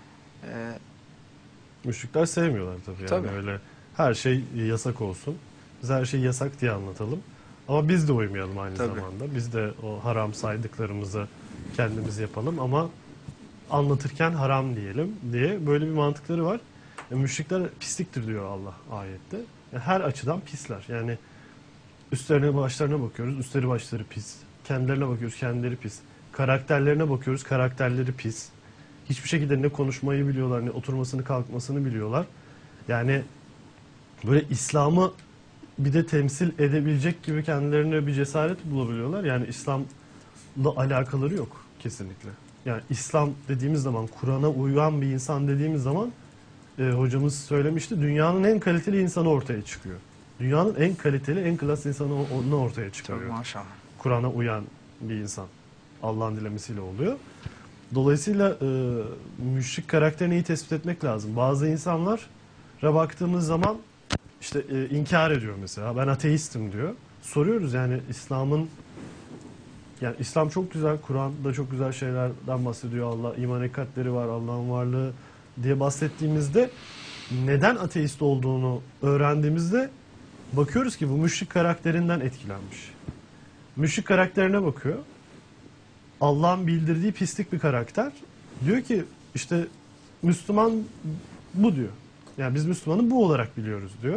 Speaker 3: Müşrikler sevmiyorlar tabii. Yani
Speaker 1: Tabii.
Speaker 3: öyle her şey yasak olsun. Biz her şeyi yasak diye anlatalım. Ama biz de uymayalım aynı
Speaker 1: Tabii.
Speaker 3: zamanda. Biz de o haram saydıklarımızı kendimiz yapalım ama anlatırken haram diyelim diye böyle bir mantıkları var. Müşrikler pisliktir diyor Allah ayette. Her açıdan pisler. Yani üstlerine başlarına bakıyoruz, üstleri başları pis. Kendilerine bakıyoruz, kendileri pis. Karakterlerine bakıyoruz, karakterleri pis. Hiçbir şekilde ne konuşmayı biliyorlar, ne oturmasını kalkmasını biliyorlar. Yani böyle İslam'ı bir de temsil edebilecek gibi kendilerine bir cesaret bulabiliyorlar. Yani İslam'la alakaları yok kesinlikle. Yani İslam dediğimiz zaman, Kur'an'a uyan bir insan dediğimiz zaman hocamız söylemişti, dünyanın en kaliteli insanı ortaya çıkıyor. Dünyanın en kaliteli, en klas insanı onu ortaya çıkıyor.
Speaker 1: Tabii, maşallah.
Speaker 3: Kur'an'a uyan bir insan. Allah'ın dilemesiyle oluyor. Dolayısıyla müşrik karakterini iyi tespit etmek lazım. Bazı insanlara baktığımız zaman işte inkar ediyor mesela. Ben ateistim diyor. Soruyoruz yani yani İslam çok güzel, Kur'an'da çok güzel şeylerden bahsediyor. Allah iman hakikatleri var, Allah'ın varlığı diye bahsettiğimizde neden ateist olduğunu öğrendiğimizde bakıyoruz ki bu müşrik karakterinden etkilenmiş. Müşrik karakterine bakıyor. Allah'ın bildirdiği pislik bir karakter. Diyor ki işte Müslüman bu diyor. Yani biz Müslümanı bu olarak biliyoruz diyor.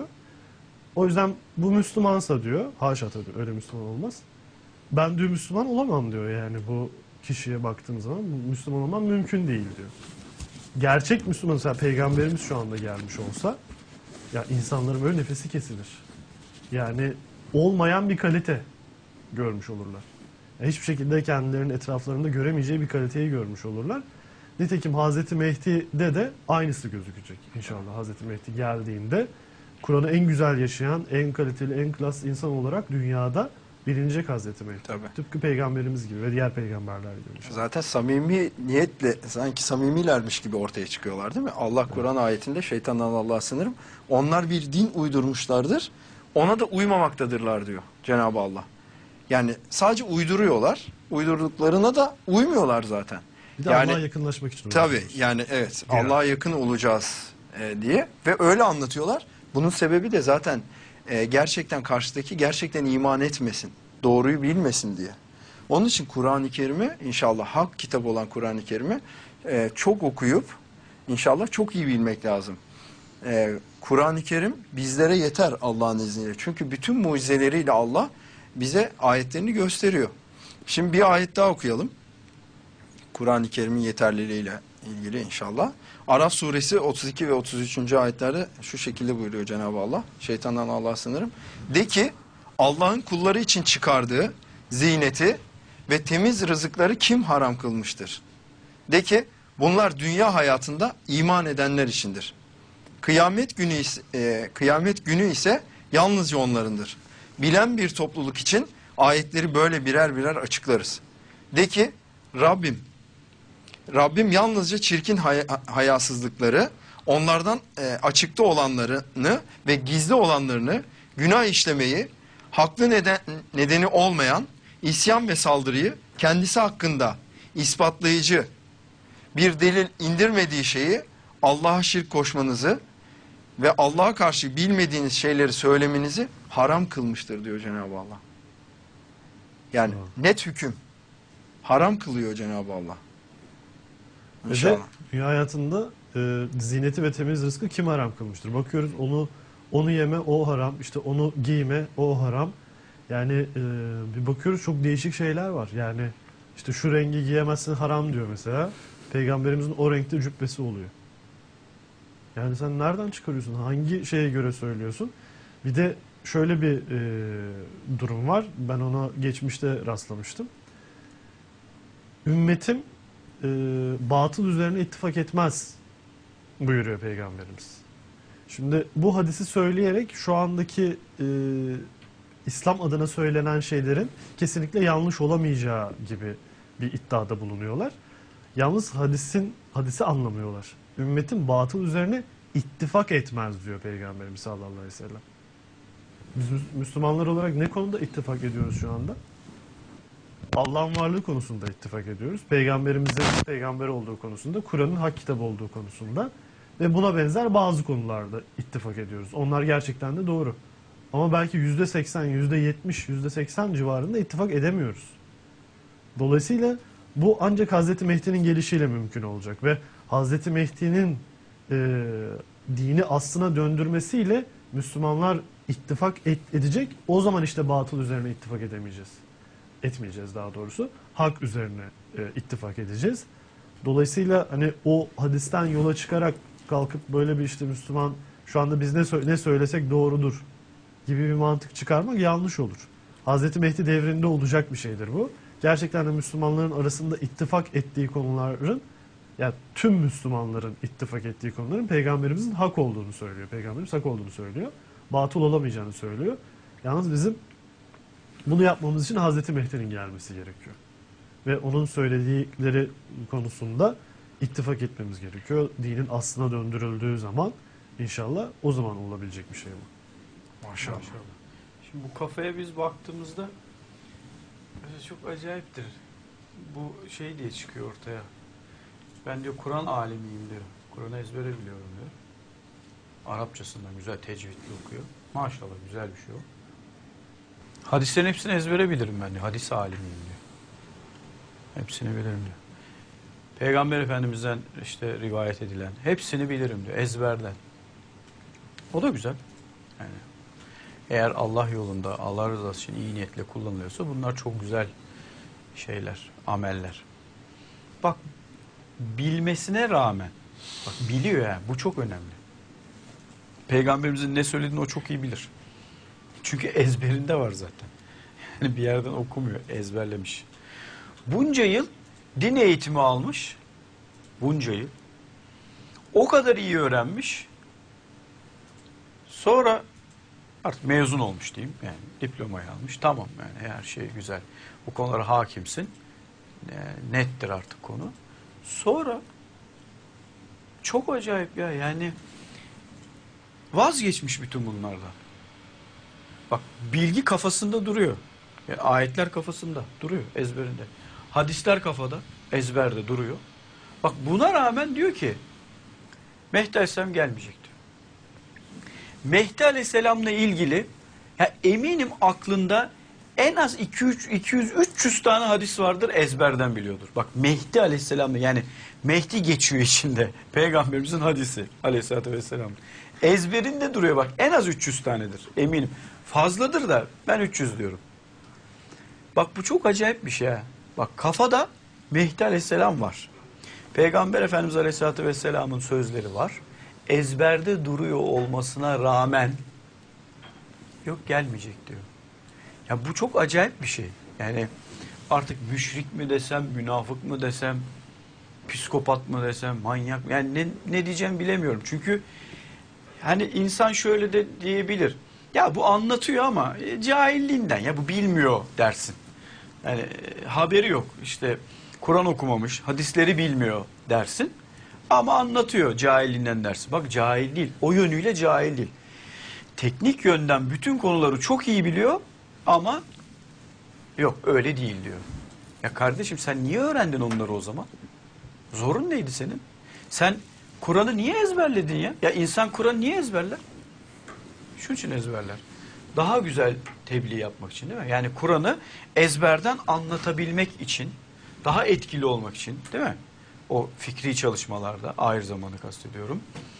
Speaker 3: O yüzden bu Müslümansa diyor, haşa tabii öyle Müslüman olmaz. Ben diyor Müslüman olamam diyor, yani bu kişiye baktığım zaman Müslüman olmam mümkün değil diyor. Gerçek Müslüman, mesela Peygamberimiz şu anda gelmiş olsa ya insanların böyle nefesi kesilir. Yani olmayan bir kalite görmüş olurlar. Yani hiçbir şekilde kendilerinin etraflarında göremeyeceği bir kaliteyi görmüş olurlar. Nitekim Hazreti Mehdi'de de aynısı gözükecek inşallah. Hazreti Mehdi geldiğinde Kur'an'ı en güzel yaşayan, en kaliteli, en klas insan olarak dünyada bilinecek Hazreti Mehdi.
Speaker 1: Tabii.
Speaker 3: Tıpkı peygamberimiz gibi ve diğer peygamberler gibi. inşallah.
Speaker 1: Zaten samimi niyetle, sanki samimilermiş gibi ortaya çıkıyorlar değil mi? Allah Kur'an ayetinde, şeytandan Allah'a sınırım, onlar bir din uydurmuşlardır, ona da uymamaktadırlar diyor Cenab-ı Allah. Yani sadece uyduruyorlar, uydurduklarına da uymuyorlar zaten.
Speaker 3: Bir de
Speaker 1: Yani
Speaker 3: Allah'a yakınlaşmak için
Speaker 1: tabii
Speaker 3: uğraşıyoruz.
Speaker 1: yani evet,
Speaker 3: Genel.
Speaker 1: Allah'a yakın olacağız diye ve öyle anlatıyorlar. Bunun sebebi de zaten gerçekten karşıdaki gerçekten iman etmesin, doğruyu bilmesin diye. Onun için Kur'an-ı Kerim'i, inşallah hak kitabı olan Kur'an-ı Kerim'i çok okuyup inşallah çok iyi bilmek lazım. Kur'an-ı Kerim bizlere yeter Allah'ın izniyle. Çünkü bütün mucizeleriyle Allah bize ayetlerini gösteriyor. Şimdi bir ayet daha okuyalım. Kur'an-ı Kerim'in yeterliliğiyle ilgili inşallah. Araf suresi 32 ve 33. ayetlerde şu şekilde buyuruyor Cenab-ı Allah. Şeytandan Allah'a sınırım. De ki Allah'ın kulları için çıkardığı ziyneti ve temiz rızıkları kim haram kılmıştır? De ki bunlar dünya hayatında iman edenler içindir. Kıyamet günü ise yalnızca onlarındır. Bilen bir topluluk için ayetleri böyle birer birer açıklarız. De ki Rabbim yalnızca çirkin hayasızlıkları, onlardan açıkta olanlarını ve gizli olanlarını, günah işlemeyi, haklı nedeni olmayan isyan ve saldırıyı kendisi hakkında ispatlayıcı bir delil indirmediği şeyi Allah'a şirk koşmanızı ve Allah'a karşı bilmediğiniz şeyleri söylemenizi haram kılmıştır diyor Cenab-ı Allah. Yani net hüküm. Haram kılıyor Cenab-ı Allah.
Speaker 3: Ve de
Speaker 1: İnşallah.
Speaker 3: dünya hayatında ziyneti ve temiz rızkı kim haram kılmıştır? Bakıyoruz onu yeme o haram, işte onu giyme o haram. Yani bir bakıyoruz çok değişik şeyler var. Yani işte şu rengi giyemezsin haram diyor mesela. Peygamberimizin o renkte cübbesi oluyor. Yani sen nereden çıkarıyorsun? Hangi şeye göre söylüyorsun? Bir de şöyle bir durum var. Ben ona geçmişte rastlamıştım. Ümmetim batıl üzerine ittifak etmez buyuruyor Peygamberimiz. Şimdi bu hadisi söyleyerek şu andaki İslam adına söylenen şeylerin kesinlikle yanlış olamayacağı gibi bir iddiada bulunuyorlar. Yalnız hadisi anlamıyorlar. Ümmetin batıl üzerine ittifak etmez diyor Peygamberimiz sallallahu aleyhi ve sellem. Biz Müslümanlar olarak ne konuda ittifak ediyoruz şu anda? Allah'ın varlığı konusunda ittifak ediyoruz. Peygamberimizin peygamber olduğu konusunda, Kur'an'ın hak kitabı olduğu konusunda ve buna benzer bazı konularda ittifak ediyoruz. Onlar gerçekten de doğru. Ama belki %80, %70, %80 civarında ittifak edemiyoruz. Dolayısıyla bu ancak Hazreti Mehdi'nin gelişiyle mümkün olacak ve Hazreti Mehdi'nin dini aslına döndürmesiyle Müslümanlar ittifak edecek. O zaman işte batıl üzerine ittifak edemeyeceğiz. Etmeyeceğiz daha doğrusu. Hak üzerine ittifak edeceğiz. Dolayısıyla hani o hadisten yola çıkarak kalkıp böyle bir işte Müslüman şu anda biz ne söylesek doğrudur gibi bir mantık çıkarmak yanlış olur. Hazreti Mehdi devrinde olacak bir şeydir bu. Gerçekten de Müslümanların arasında ittifak ettiği konuların, yani tüm Müslümanların ittifak ettiği konuların Peygamberimizin hak olduğunu söylüyor. Peygamberimiz hak olduğunu söylüyor. Batıl olamayacağını söylüyor. Yalnız bizim bunu yapmamız için Hazreti Mehdi'nin gelmesi gerekiyor. Ve onun söyledikleri konusunda ittifak etmemiz gerekiyor. Dinin aslına döndürüldüğü zaman inşallah o zaman olabilecek bir şey bu.
Speaker 2: Maşallah. Şimdi bu kafaya biz baktığımızda çok acayiptir. Bu şey diye çıkıyor ortaya. Ben diyor Kur'an alimiyim diyor. Kur'an'ı ezbere biliyorum diyor. Arapçasından güzel tecvidli okuyor. Maşallah güzel bir şey o. Hadislerin hepsini ezbere bilirim ben diyor. Hadis alimiyim diyor. Hepsini bilirim diyor. Peygamber Efendimiz'den işte rivayet edilen hepsini bilirim diyor ezberden. O da güzel. Yani eğer Allah yolunda, Allah rızası için iyi niyetle kullanılıyorsa bunlar çok güzel şeyler, ameller. Bak bilmesine rağmen, bak biliyor yani bu çok önemli. Peygamberimizin ne söylediğini o çok iyi bilir. Çünkü ezberinde var zaten. Yani bir yerden okumuyor, ezberlemiş. Bunca yıl din eğitimi almış. Bunca yıl. O kadar iyi öğrenmiş. Sonra artık mezun olmuş diyeyim. Yani diplomayı almış. Tamam yani her şey güzel. Bu konulara hakimsin. Nettir artık konu. Sonra çok acayip ya yani vazgeçmiş bütün bunlardan. Bak bilgi kafasında duruyor. Yani ayetler kafasında duruyor ezberinde. Hadisler kafada ezberde duruyor. Bak buna rağmen diyor ki Mehdi Aleyhisselam gelmeyecek diyor. Mehdi Aleyhisselam'la ilgili ya eminim aklında en az 200-300 tane hadis vardır ezberden biliyordur. Bak Mehdi Aleyhisselam'la yani Mehdi geçiyor içinde. Peygamberimizin hadisi Aleyhisselatü Vesselam. Ezberinde duruyor bak en az 300 tanedir eminim. Fazladır da ben 300 diyorum. Bak bu çok acayip bir şey ha. Bak kafada Mehdi Aleyhisselam var. Peygamber Efendimiz Aleyhisselatü Vesselam'ın sözleri var. Ezberde duruyor olmasına rağmen yok gelmeyecek diyor. Ya bu çok acayip bir şey. Yani artık müşrik mi desem, münafık mı desem, psikopat mı desem, manyak mı? Yani ne diyeceğim bilemiyorum. Çünkü hani insan şöyle de diyebilir. Ya bu anlatıyor ama cahilliğinden ya bu bilmiyor dersin. Yani haberi yok. İşte Kur'an okumamış, hadisleri bilmiyor dersin. Ama anlatıyor cahilliğinden dersin. Bak cahil değil. O yönüyle cahil değil. Teknik yönden bütün konuları çok iyi biliyor ama yok öyle değil diyor. Ya kardeşim sen niye öğrendin onları o zaman? Zorun neydi senin? Sen Kur'an'ı niye ezberledin ya? Ya insan Kur'an'ı niye ezberler? Şunun için ezberler. Daha güzel tebliğ yapmak için değil mi? Yani Kur'an'ı ezberden anlatabilmek için, daha etkili olmak için değil mi? O fikri çalışmalarda ayrı zamanı kastediyorum.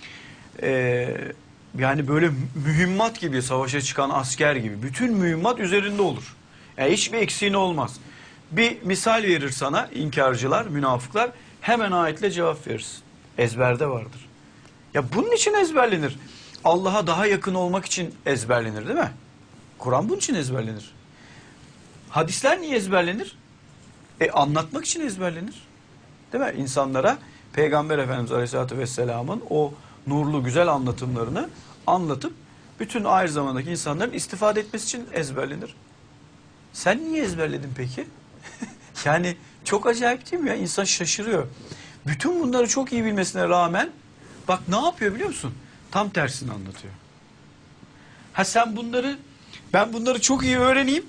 Speaker 2: Yani böyle mühimmat gibi savaşa çıkan asker gibi bütün mühimmat üzerinde olur. Yani hiçbir eksiğine olmaz. Bir misal verir sana inkarcılar, münafıklar hemen ayetle cevap verirsin. Ezberde vardır. Ya bunun için ezberlenir. Allah'a daha yakın olmak için ezberlenir değil mi? Kur'an bunun için ezberlenir. Hadisler niye ezberlenir? Anlatmak için ezberlenir. Değil mi? İnsanlara Peygamber Efendimiz Aleyhisselatü Vesselam'ın o nurlu güzel anlatımlarını anlatıp bütün ahir zamandaki insanların istifade etmesi için ezberlenir. Sen niye ezberledin peki? Yani çok acayip değil mi ya? İnsan şaşırıyor. Bütün bunları çok iyi bilmesine rağmen bak ne yapıyor biliyor musun? Tam tersini anlatıyor. Ben bunları çok iyi öğreneyim.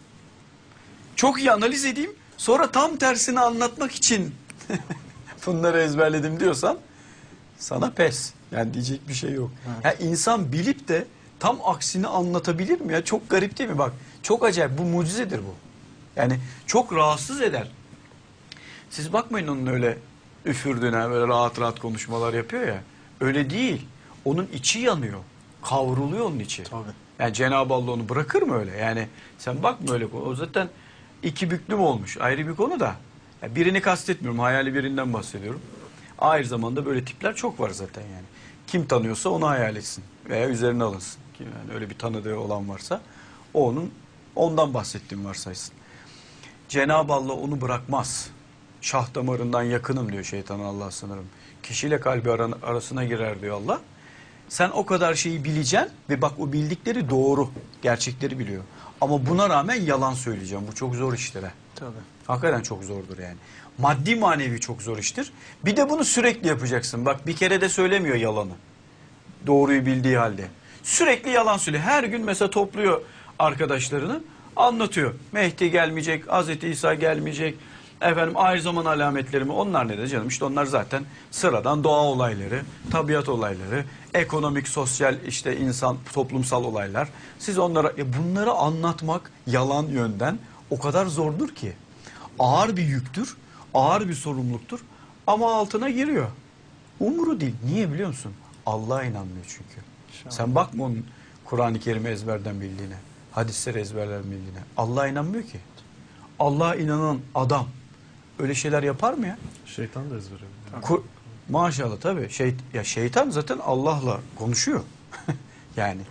Speaker 2: Çok iyi analiz edeyim. Sonra tam tersini anlatmak için bunları ezberledim diyorsan sana pes. Yani diyecek bir şey yok.
Speaker 1: Evet.
Speaker 2: Ya insan bilip de tam aksini anlatabilir mi ya? Çok garip değil mi? Bak çok acayip. Bu mucizedir bu. Yani çok rahatsız eder. Siz bakmayın onun öyle üfürdüğüne, böyle rahat rahat konuşmalar yapıyor ya. Öyle değil. Onun içi yanıyor. Kavruluyor onun içi.
Speaker 1: Tabii.
Speaker 2: Yani Cenab-ı Allah onu bırakır mı öyle? Yani sen bakma öyle. O zaten iki büklüm olmuş. Ayrı bir konu da. Yani birini kastetmiyorum. Hayali birinden bahsediyorum. Aynı zamanda böyle tipler çok var zaten yani. Kim tanıyorsa onu hayal etsin. Veya üzerine alınsın. Yani öyle bir tanıdığı olan varsa ondan bahsettiğim varsaysın. Cenab-ı Allah onu bırakmaz. Şah damarından yakınım diyor şeytana Allah sınırım. Kişiyle kalbi arasına girer diyor Allah. Sen o kadar şeyi bileceksin ve bak o bildikleri doğru. Gerçekleri biliyor. Ama buna rağmen yalan söyleyeceğim. Bu çok zor iştir ha.
Speaker 1: Tabii.
Speaker 2: Hakikaten çok zordur yani. Maddi manevi çok zor iştir. Bir de bunu sürekli yapacaksın. Bak bir kere de söylemiyor yalanı. Doğruyu bildiği halde. Sürekli yalan söylüyor. Her gün mesela topluyor arkadaşlarını. Anlatıyor. Mehdi gelmeyecek, Hazreti İsa gelmeyecek. Efendim ahir zaman alametleri mi? Onlar ne de canım? İşte onlar zaten sıradan doğa olayları, tabiat olayları, ekonomik, sosyal işte insan, toplumsal olaylar. Siz onlara bunları anlatmak yalan yönden o kadar zordur ki. Ağır bir yüktür, ağır bir sorumluluktur ama altına giriyor. Umuru değil. Niye biliyor musun? Allah'a inanmıyor çünkü. Sen bakma onun Kur'an-ı Kerim'i ezberden bildiğine, hadisleri ezberden bildiğine. Allah'a inanmıyor ki. Allah'a inanan adam öyle şeyler yapar mı ya?
Speaker 3: Şeytan da ezber ediyor.
Speaker 2: Maşallah tabii. Şeytan zaten Allah'la konuşuyor. Yani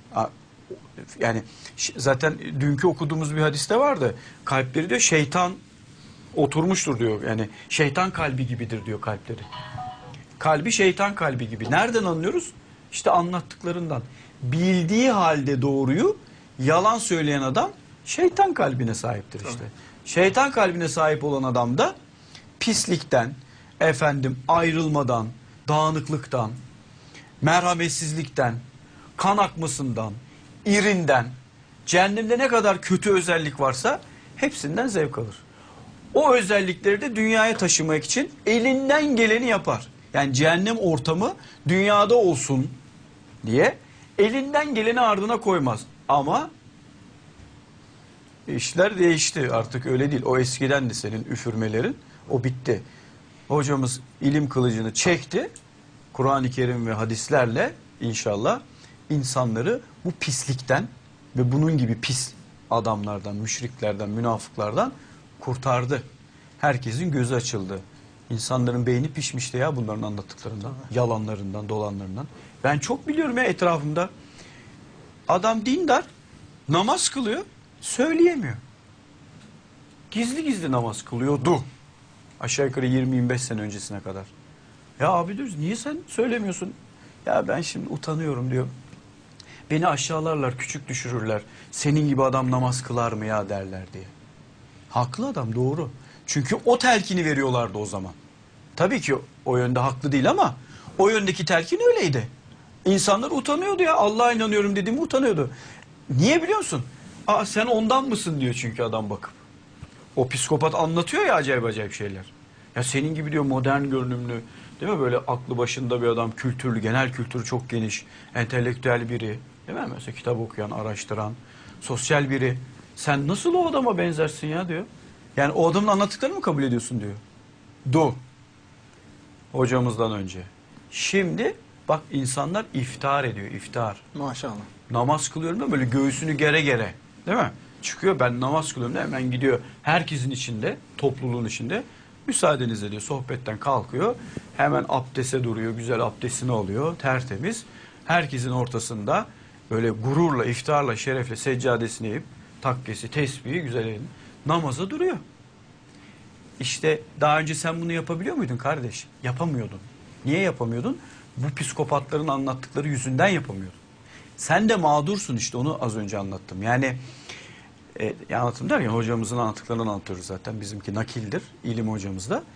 Speaker 2: zaten dünkü okuduğumuz bir hadiste vardı. Kalpleri diyor şeytan oturmuştur diyor. Yani şeytan kalbi gibidir diyor kalpleri. Kalbi şeytan kalbi gibi. Nereden anlıyoruz? İşte anlattıklarından. Bildiği halde doğruyu yalan söyleyen adam şeytan kalbine sahiptir işte. Şeytan kalbine sahip olan adam da pislikten, ayrılmadan, dağınıklıktan, merhametsizlikten, kan akmasından, irinden, cehennemde ne kadar kötü özellik varsa hepsinden zevk alır. O özellikleri de dünyaya taşımak için elinden geleni yapar. Yani cehennem ortamı dünyada olsun diye elinden geleni ardına koymaz. Ama işler değişti, artık öyle değil. O eskiden de senin üfürmelerin, o bitti. Hocamız ilim kılıcını çekti. Kur'an-ı Kerim ve hadislerle inşallah insanları bu pislikten ve bunun gibi pis adamlardan, müşriklerden, münafıklardan kurtardı. Herkesin gözü açıldı. İnsanların beyni pişmişti ya bunların anlattıklarından, yalanlarından, dolanlarından. Ben çok biliyorum ya etrafımda. Adam dindar, namaz kılıyor, söyleyemiyor. Gizli gizli namaz kılıyordu. Aşağı yukarı 20-25 sene öncesine kadar. Ya abi diyoruz niye sen söylemiyorsun? Ya ben şimdi utanıyorum diyor. Beni aşağılarlar, küçük düşürürler. Senin gibi adam namaz kılar mı ya derler diye. Haklı adam, doğru. Çünkü o telkini veriyorlardı o zaman. Tabii ki o yönde haklı değil ama o yöndeki telkin öyleydi. İnsanlar utanıyordu ya. Allah'a inanıyorum dediğimi utanıyordu. Niye biliyor musun? Aa sen ondan mısın diyor çünkü adam bakıp. O psikopat anlatıyor ya acayip şeyler. Ya senin gibi diyor modern görünümlü, değil mi? Böyle aklı başında bir adam, kültürlü, genel kültürü çok geniş, entelektüel biri, değil mi? Mesela kitap okuyan, araştıran, sosyal biri. Sen nasıl o adama benzersin ya diyor. Yani o adamın anlattıklarını mı kabul ediyorsun diyor. Hocamızdan önce. Şimdi bak insanlar iftar ediyor, iftar.
Speaker 1: Maşallah.
Speaker 2: Namaz kılıyorum da böyle göğsünü gere gere, değil mi? Çıkıyor ben namaz kılıyorum da hemen gidiyor herkesin içinde, topluluğun içinde müsaadenizle diyor sohbetten kalkıyor. Hemen abdeste duruyor, güzel abdestini alıyor, tertemiz. herkesin ortasında böyle gururla, iftiharla, şerefle seccadesini eğip takkesi, tesbihi güzel elini namaza duruyor. İşte daha önce sen bunu yapabiliyor muydun kardeş? Yapamıyordun. Niye yapamıyordun? Bu psikopatların anlattıkları yüzünden yapamıyordun. Sen de mağdursun, işte onu az önce anlattım. Yani anlattım derken hocamızın anlattıklarını anlatıyoruz zaten. Bizimki nakildir, ilim hocamız da.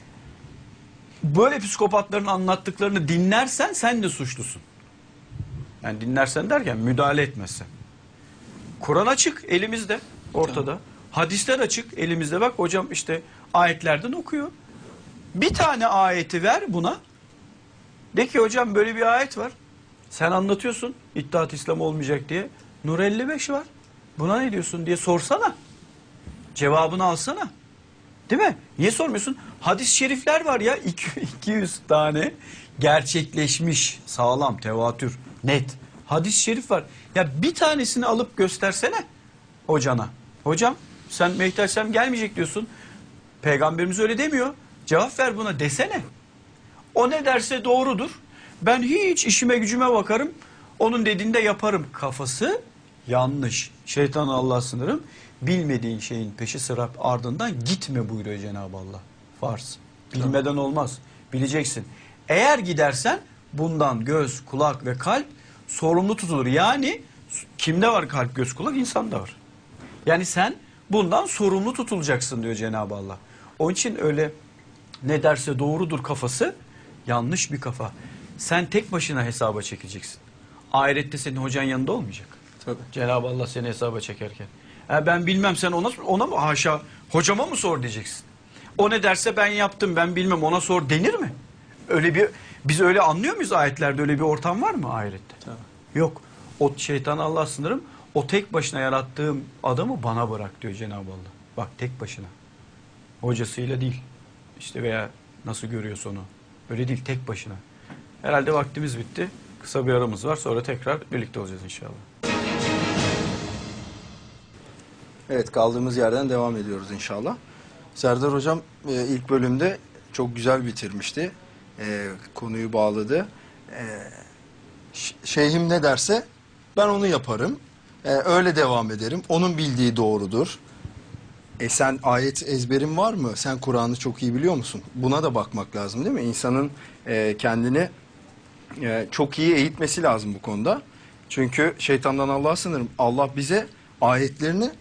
Speaker 2: Böyle psikopatların anlattıklarını dinlersen sen de suçlusun. Yani dinlersen derken müdahale etmezsen. Kur'an açık elimizde, ortada. Tamam. Hadisler açık elimizde. Bak hocam işte ayetlerden okuyor. Bir tane ayeti ver buna. De ki hocam böyle bir ayet var. Sen anlatıyorsun İttihat İslam olmayacak diye. Nur 55 var. Buna ne diyorsun diye sorsana. Cevabını alsana. Değil mi? Niye sormuyorsun? Hadis-i şerifler var ya 200 tane gerçekleşmiş, sağlam, tevatür, net. Hadis-i şerif var. Ya bir tanesini alıp göstersene hocana. Hocam sen Mehdi Aleyhisselam gelmeyecek diyorsun. Peygamberimiz öyle demiyor. Cevap ver buna desene. O ne derse doğrudur. Ben hiç işime gücüme bakarım. Onun dediğinde yaparım kafası yanlış. Şeytana Allah'a sınırım. Bilmediğin şeyin peşi sıra ardından gitme buyuruyor Cenab-ı Allah. Farz. Bilmeden olmaz. Bileceksin. Eğer gidersen bundan göz, kulak ve kalp sorumlu tutulur. Yani kimde var kalp, göz, kulak? İnsanda var. Yani sen bundan sorumlu tutulacaksın diyor Cenab-ı Allah. Onun için öyle ne derse doğrudur kafası yanlış bir kafa. Sen tek başına hesaba çekileceksin. Ahirette senin hocan yanında olmayacak.
Speaker 1: Tabii.
Speaker 2: Cenab-ı Allah seni hesaba çekerken. Ben bilmem sen ona mı haşa hocama mı sor diyeceksin. O ne derse ben yaptım ben bilmem ona sor denir mi? Biz öyle anlıyor muyuz ayetlerde, öyle bir ortam var mı ahirette?
Speaker 1: Tabii.
Speaker 2: Yok. O şeytana Allah sınırım. O tek başına yarattığım adamı bana bırak diyor Cenab-ı Allah. Bak tek başına. Hocasıyla değil. İşte veya nasıl görüyorsa onu. Öyle değil, tek başına. Herhalde vaktimiz bitti. Kısa bir aramız var. Sonra tekrar birlikte olacağız inşallah.
Speaker 1: Evet, kaldığımız yerden devam ediyoruz inşallah. Serdar Hocam ilk bölümde çok güzel bitirmişti. Konuyu bağladı. Şeyhim ne derse ben onu yaparım. Öyle devam ederim. Onun bildiği doğrudur. Sen ayet ezberin var mı? Sen Kur'an'ı çok iyi biliyor musun? Buna da bakmak lazım değil mi? İnsanın kendini çok iyi eğitmesi lazım bu konuda. Çünkü şeytandan Allah'a sınırım. Allah bize ayetlerini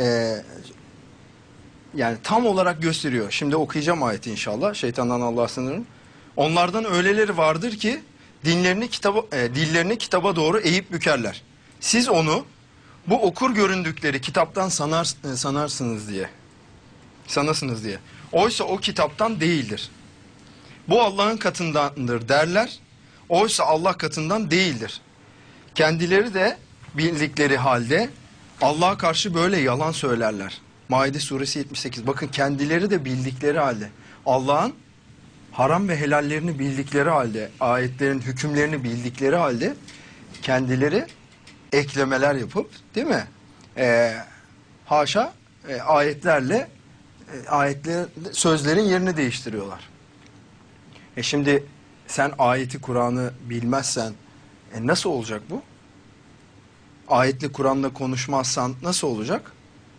Speaker 1: yani tam olarak gösteriyor. Şimdi okuyacağım ayeti inşallah. Şeytandan Allah'a sınırım. Onlardan öyleleri vardır ki dillerini kitaba doğru eğip bükerler. Siz onu bu okur göründükleri kitaptan sanasınız diye. Oysa o kitaptan değildir. Bu Allah'ın katındandır derler. Oysa Allah katından değildir. Kendileri de bildikleri halde Allah'a karşı böyle yalan söylerler. Maide suresi 78. Bakın kendileri de bildikleri halde Allah'ın haram ve helallerini bildikleri halde, ayetlerin hükümlerini bildikleri halde kendileri eklemeler yapıp değil mi? Haşa ayetlerle sözlerin yerini değiştiriyorlar. Şimdi sen ayeti Kur'an'ı bilmezsen nasıl olacak bu? Ayetli Kur'an'la konuşmazsan nasıl olacak?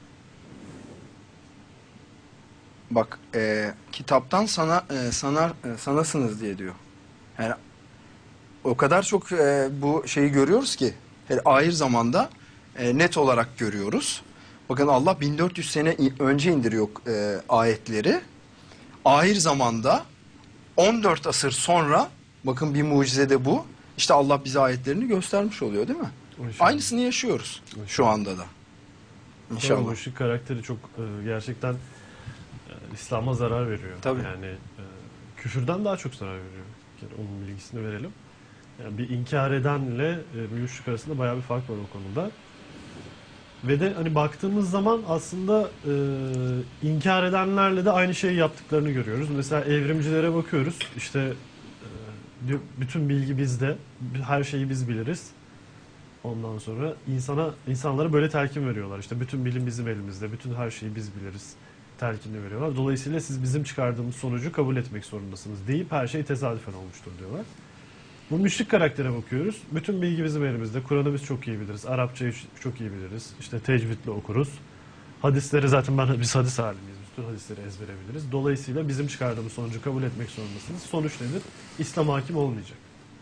Speaker 1: Bak kitaptan sanasınız diye diyor. Yani o kadar çok bu şeyi görüyoruz ki ahir zamanda net olarak görüyoruz. Bakın Allah 1400 sene önce indiriyor ayetleri. Ahir zamanda 14 asır sonra bakın bir mucize de bu. İşte Allah bize ayetlerini göstermiş oluyor değil mi? İnşallah. Aynısını yaşıyoruz şu anda da. İnşallah.
Speaker 3: Bu işin karakteri çok gerçekten İslam'a zarar veriyor.
Speaker 1: Tabii.
Speaker 3: Yani küfürden daha çok zarar veriyor. Yani onun bilgisini verelim. Yani bir inkar edenle müşrik arasında bayağı bir fark var o konuda. Ve de hani baktığımız zaman aslında inkar edenlerle de aynı şeyi yaptıklarını görüyoruz. Mesela evrimcilere bakıyoruz. İşte bütün bilgi bizde. Her şeyi biz biliriz. Ondan sonra insanlara böyle telkin veriyorlar. İşte bütün bilim bizim elimizde. Bütün her şeyi biz biliriz. Telkini veriyorlar. Dolayısıyla siz bizim çıkardığımız sonucu kabul etmek zorundasınız deyip her şey tesadüfen olmuştur diyorlar. Bu müşrik karaktere bakıyoruz. Bütün bilgi bizim elimizde. Kur'an'ı biz çok iyi biliriz. Arapçayı çok iyi biliriz. İşte tecvidle okuruz. Hadisleri zaten biz hadis alimiyiz. Bütün hadisleri ezbere biliriz. Dolayısıyla bizim çıkardığımız sonucu kabul etmek zorundasınız. Sonuç nedir? İslam hakim olmayacak.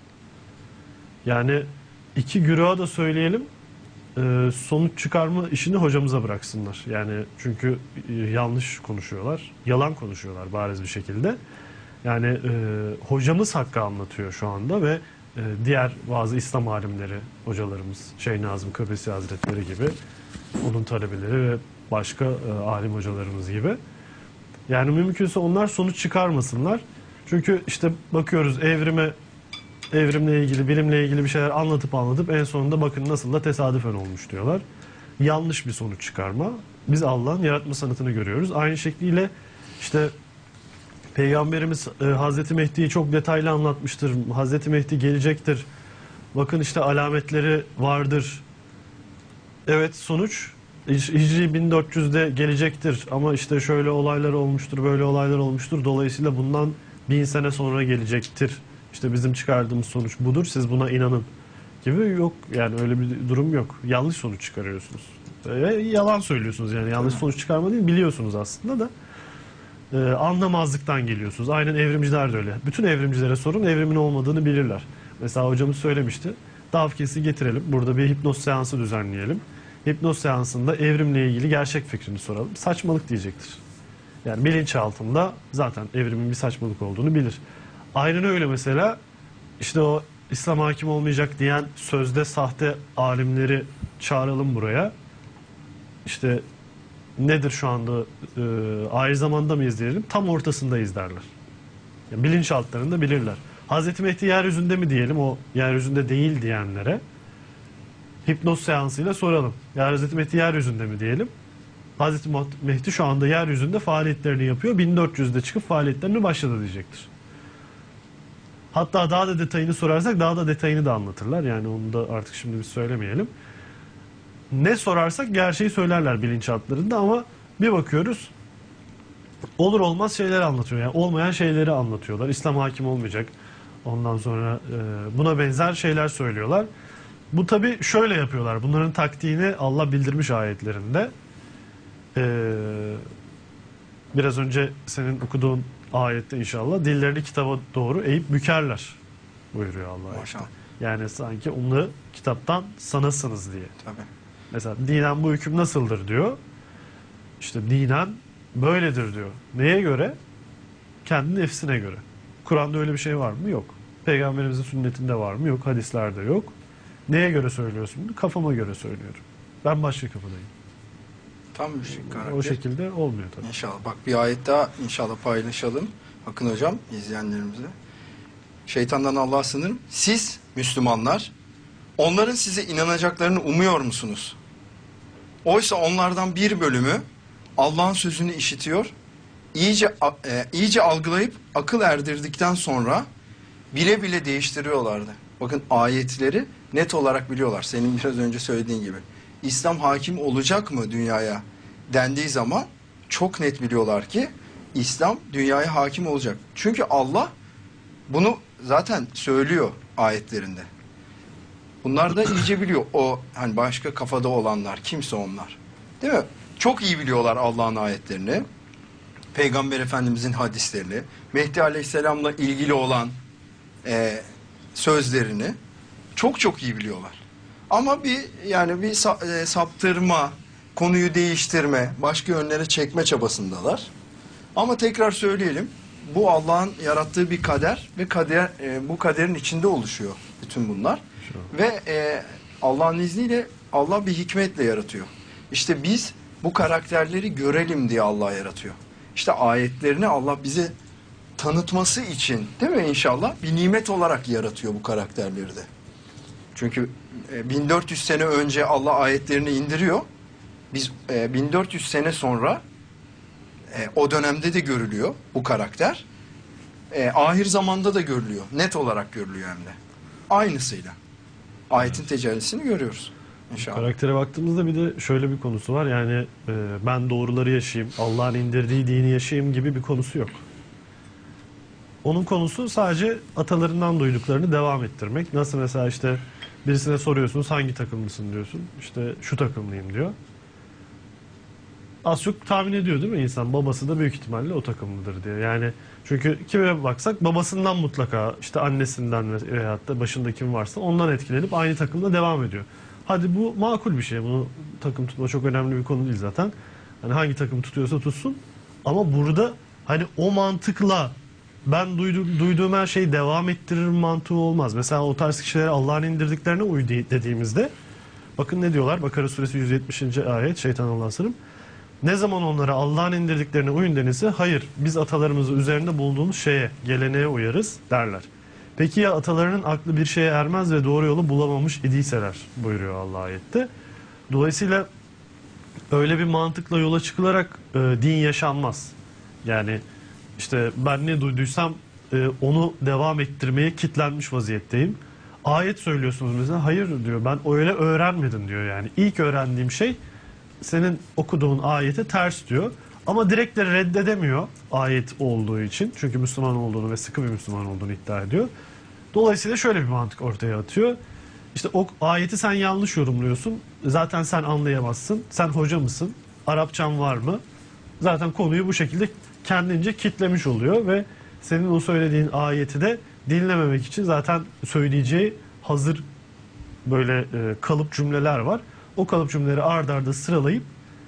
Speaker 3: Yani iki güruha da söyleyelim, sonuç çıkarma işini hocamıza bıraksınlar. Yani çünkü yanlış konuşuyorlar, yalan konuşuyorlar bariz bir şekilde. Yani hocamız hakkı anlatıyor şu anda ve diğer bazı İslam alimleri, hocalarımız, Şeyh Nazım Kıbrisi Hazretleri gibi, onun talebeleri ve başka alim hocalarımız gibi. Yani mümkünse onlar sonuç çıkarmasınlar. Çünkü işte bakıyoruz evrimle ilgili, bilimle ilgili bir şeyler anlatıp en sonunda bakın nasıl da tesadüfen olmuş diyorlar. Yanlış bir sonuç çıkarma. Biz Allah'ın yaratma sanatını görüyoruz. Aynı şekliyle işte Peygamberimiz Hazreti Mehdi'yi çok detaylı anlatmıştır. Hazreti Mehdi gelecektir. Bakın işte alametleri vardır. Evet, sonuç Hicri 1400'de gelecektir ama işte şöyle olaylar olmuştur, böyle olaylar olmuştur. Dolayısıyla bundan 1000 sene sonra gelecektir. İşte bizim çıkardığımız sonuç budur, siz buna inanın gibi yok. Yani öyle bir durum yok. Yanlış sonuç çıkarıyorsunuz. Yalan söylüyorsunuz yani. Yanlış sonuç çıkarma değil, biliyorsunuz aslında da. Anlamazlıktan geliyorsunuz. Aynen evrimciler de öyle. Bütün evrimcilere sorun, evrimin olmadığını bilirler. Mesela hocamız söylemişti. Davkes'i getirelim. Burada bir hipnoz seansı düzenleyelim. Hipnoz seansında evrimle ilgili gerçek fikrini soralım. Saçmalık diyecektir. Yani bilinçaltında zaten evrimin bir saçmalık olduğunu bilir. Aynen öyle mesela işte o İslam hakim olmayacak diyen sözde sahte alimleri çağıralım buraya. İşte nedir şu anda ayrı zamanda mı izleyelim? Tam ortasındayız derler. Yani bilinçaltlarında bilirler. Hazreti Mehdi yeryüzünde mi diyelim, o yeryüzünde değil diyenlere hipnoz seansıyla soralım. Ya Hazreti Mehdi yeryüzünde mi diyelim? Hazreti Mehdi şu anda yeryüzünde faaliyetlerini yapıyor. 1400'de çıkıp faaliyetlerini başladı diyecektir. Hatta daha da detayını sorarsak daha da detayını da anlatırlar. Yani onu da artık şimdi biz söylemeyelim. Ne sorarsak gerçeği söylerler bilinçaltlarında ama bir bakıyoruz olur olmaz şeyler anlatıyor. Yani olmayan şeyleri anlatıyorlar. İslam hakim olmayacak. Ondan sonra buna benzer şeyler söylüyorlar. Bu tabii şöyle yapıyorlar. Bunların taktiğini Allah bildirmiş ayetlerinde. Biraz önce senin okuduğun ayette inşallah dillerini kitaba doğru eğip bükerler buyuruyor Allah.
Speaker 1: Maşallah.
Speaker 3: Yani sanki onu kitaptan sanasınız diye.
Speaker 1: Tabii.
Speaker 3: Mesela dinen bu hüküm nasıldır diyor. İşte dinen böyledir diyor. Neye göre? Kendi nefsine göre. Kur'an'da öyle bir şey var mı? Yok. Peygamberimizin sünnetinde var mı? Yok. Hadislerde yok. Neye göre söylüyorsun bunu? Kafama göre söylüyorum. Ben başka kafadayım.
Speaker 1: Tam müşrik karakter.
Speaker 3: O şekilde olmuyor tabii.
Speaker 1: İnşallah. Bak bir ayet daha inşallah paylaşalım. Akın hocam izleyenlerimizle. Şeytandan Allah'a sığınırım. Siz Müslümanlar onların size inanacaklarını umuyor musunuz? Oysa onlardan bir bölümü Allah'ın sözünü işitiyor. İyice algılayıp akıl erdirdikten sonra bile bile değiştiriyorlardı. Bakın ayetleri net olarak biliyorlar. Senin biraz önce söylediğin gibi. İslam hakim olacak mı dünyaya dendiği zaman çok net biliyorlar ki İslam dünyaya hakim olacak. Çünkü Allah bunu zaten söylüyor ayetlerinde. Bunlar da iyice biliyor. O hani başka kafada olanlar kimse onlar. Değil mi? Çok iyi biliyorlar Allah'ın ayetlerini. Peygamber Efendimizin hadislerini, Mehdi Aleyhisselam'la ilgili olan sözlerini çok çok iyi biliyorlar. Ama bir saptırma, konuyu değiştirme, başka yönlere çekme çabasındalar. Ama tekrar söyleyelim, bu Allah'ın yarattığı bir kader ve bu kaderin içinde oluşuyor bütün bunlar. Ve Allah'ın izniyle Allah bir hikmetle yaratıyor. İşte biz bu karakterleri görelim diye Allah yaratıyor. İşte ayetlerini Allah bize tanıtması için, değil mi inşallah? Bir nimet olarak yaratıyor bu karakterleri de. Çünkü 1400 sene önce Allah ayetlerini indiriyor. Biz 1400 sene sonra o dönemde de görülüyor bu karakter. Ahir zamanda da görülüyor. Net olarak görülüyor hem de. Aynısıyla. Ayetin tecellisini görüyoruz. İnşallah.
Speaker 3: Karaktere baktığımızda bir de şöyle bir konusu var. Yani ben doğruları yaşayayım, Allah'ın indirdiği dini yaşayayım gibi bir konusu yok. Onun konusu sadece atalarından duyduklarını devam ettirmek. Nasıl mesela işte birisine soruyorsunuz hangi takımlısın diyorsun. İşte şu takımlıyım diyor. Az çok tahmin ediyor değil mi insan? Babası da büyük ihtimalle o takımlıdır diye. Yani çünkü kime baksak babasından mutlaka işte annesinden veyahut da başında kim varsa ondan etkilenip aynı takımda devam ediyor. Hadi bu makul bir şey. Bunu takım tutma çok önemli bir konu değil zaten. Hani hangi takım tutuyorsa tutsun. Ama burada hani o mantıkla ben duyduğum her şeyi devam ettiririm mantığı olmaz. Mesela o tarz kişilere Allah'ın indirdiklerine uy dediğimizde bakın ne diyorlar? Bakara suresi 170. ayet şeytan Allah'a sığınırım. Ne zaman onlara Allah'ın indirdiklerine uyun denilse hayır biz atalarımızı üzerinde bulduğumuz şeye, geleneğe uyarız derler. Peki ya atalarının aklı bir şeye ermez ve doğru yolu bulamamış idiyseler buyuruyor Allah ayette. Dolayısıyla öyle bir mantıkla yola çıkılarak din yaşanmaz. Yani işte ben ne duyduysam onu devam ettirmeye kitlenmiş vaziyetteyim. Ayet söylüyorsunuz mesela hayır diyor ben öyle öğrenmedim diyor yani. İlk öğrendiğim şey senin okuduğun ayete ters diyor. Ama direkt de reddedemiyor ayet olduğu için. Çünkü Müslüman olduğunu ve sıkı bir Müslüman olduğunu iddia ediyor. Dolayısıyla şöyle bir mantık ortaya atıyor. İşte o ayeti sen yanlış yorumluyorsun. Zaten sen anlayamazsın. Sen hoca mısın? Arapçan var mı? Zaten konuyu bu şekilde kendince kitlemiş oluyor ve senin o söylediğin ayeti de dinlememek için zaten söyleyeceği hazır böyle kalıp cümleler var. O kalıp cümleleri ard arda sıralayıp